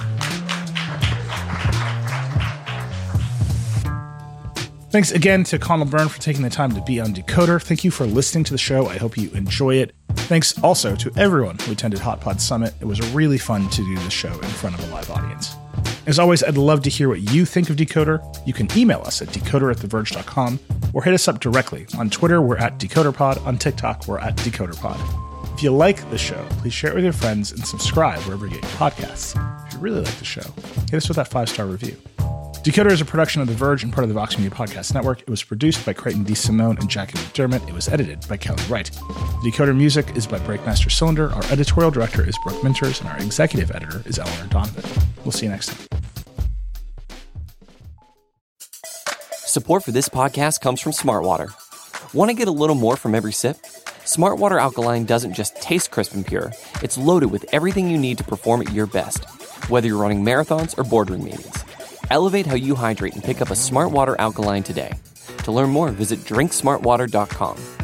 Thanks again to Connell Byrne for taking the time to be on Decoder. Thank you for listening to the show. I hope you enjoy it. Thanks also to everyone who attended Hot Pod Summit. It was really fun to do the show in front of a live audience. As always, I'd love to hear what you think of Decoder. You can email us at decoder@theverge.com or hit us up directly. On Twitter, we're at DecoderPod. On TikTok, we're at DecoderPod. If you like the show, please share it with your friends and subscribe wherever you get your podcasts. If you really like the show, hit us with that 5-star review. Decoder is a production of The Verge and part of the Vox Media Podcast Network. It was produced by Creighton D. Simone and Jackie McDermott. It was edited by Kelly Wright. The Decoder music is by Breakmaster Cylinder. Our editorial director is Brooke Minters, and our executive editor is Eleanor Donovan. We'll see you next time. Support for this podcast comes from Smartwater. Want to get a little more from every sip? Smartwater Alkaline doesn't just taste crisp and pure. It's loaded with everything you need to perform at your best, whether you're running marathons or boardroom meetings. Elevate how you hydrate and pick up a Smartwater Alkaline today. To learn more, visit drinksmartwater.com.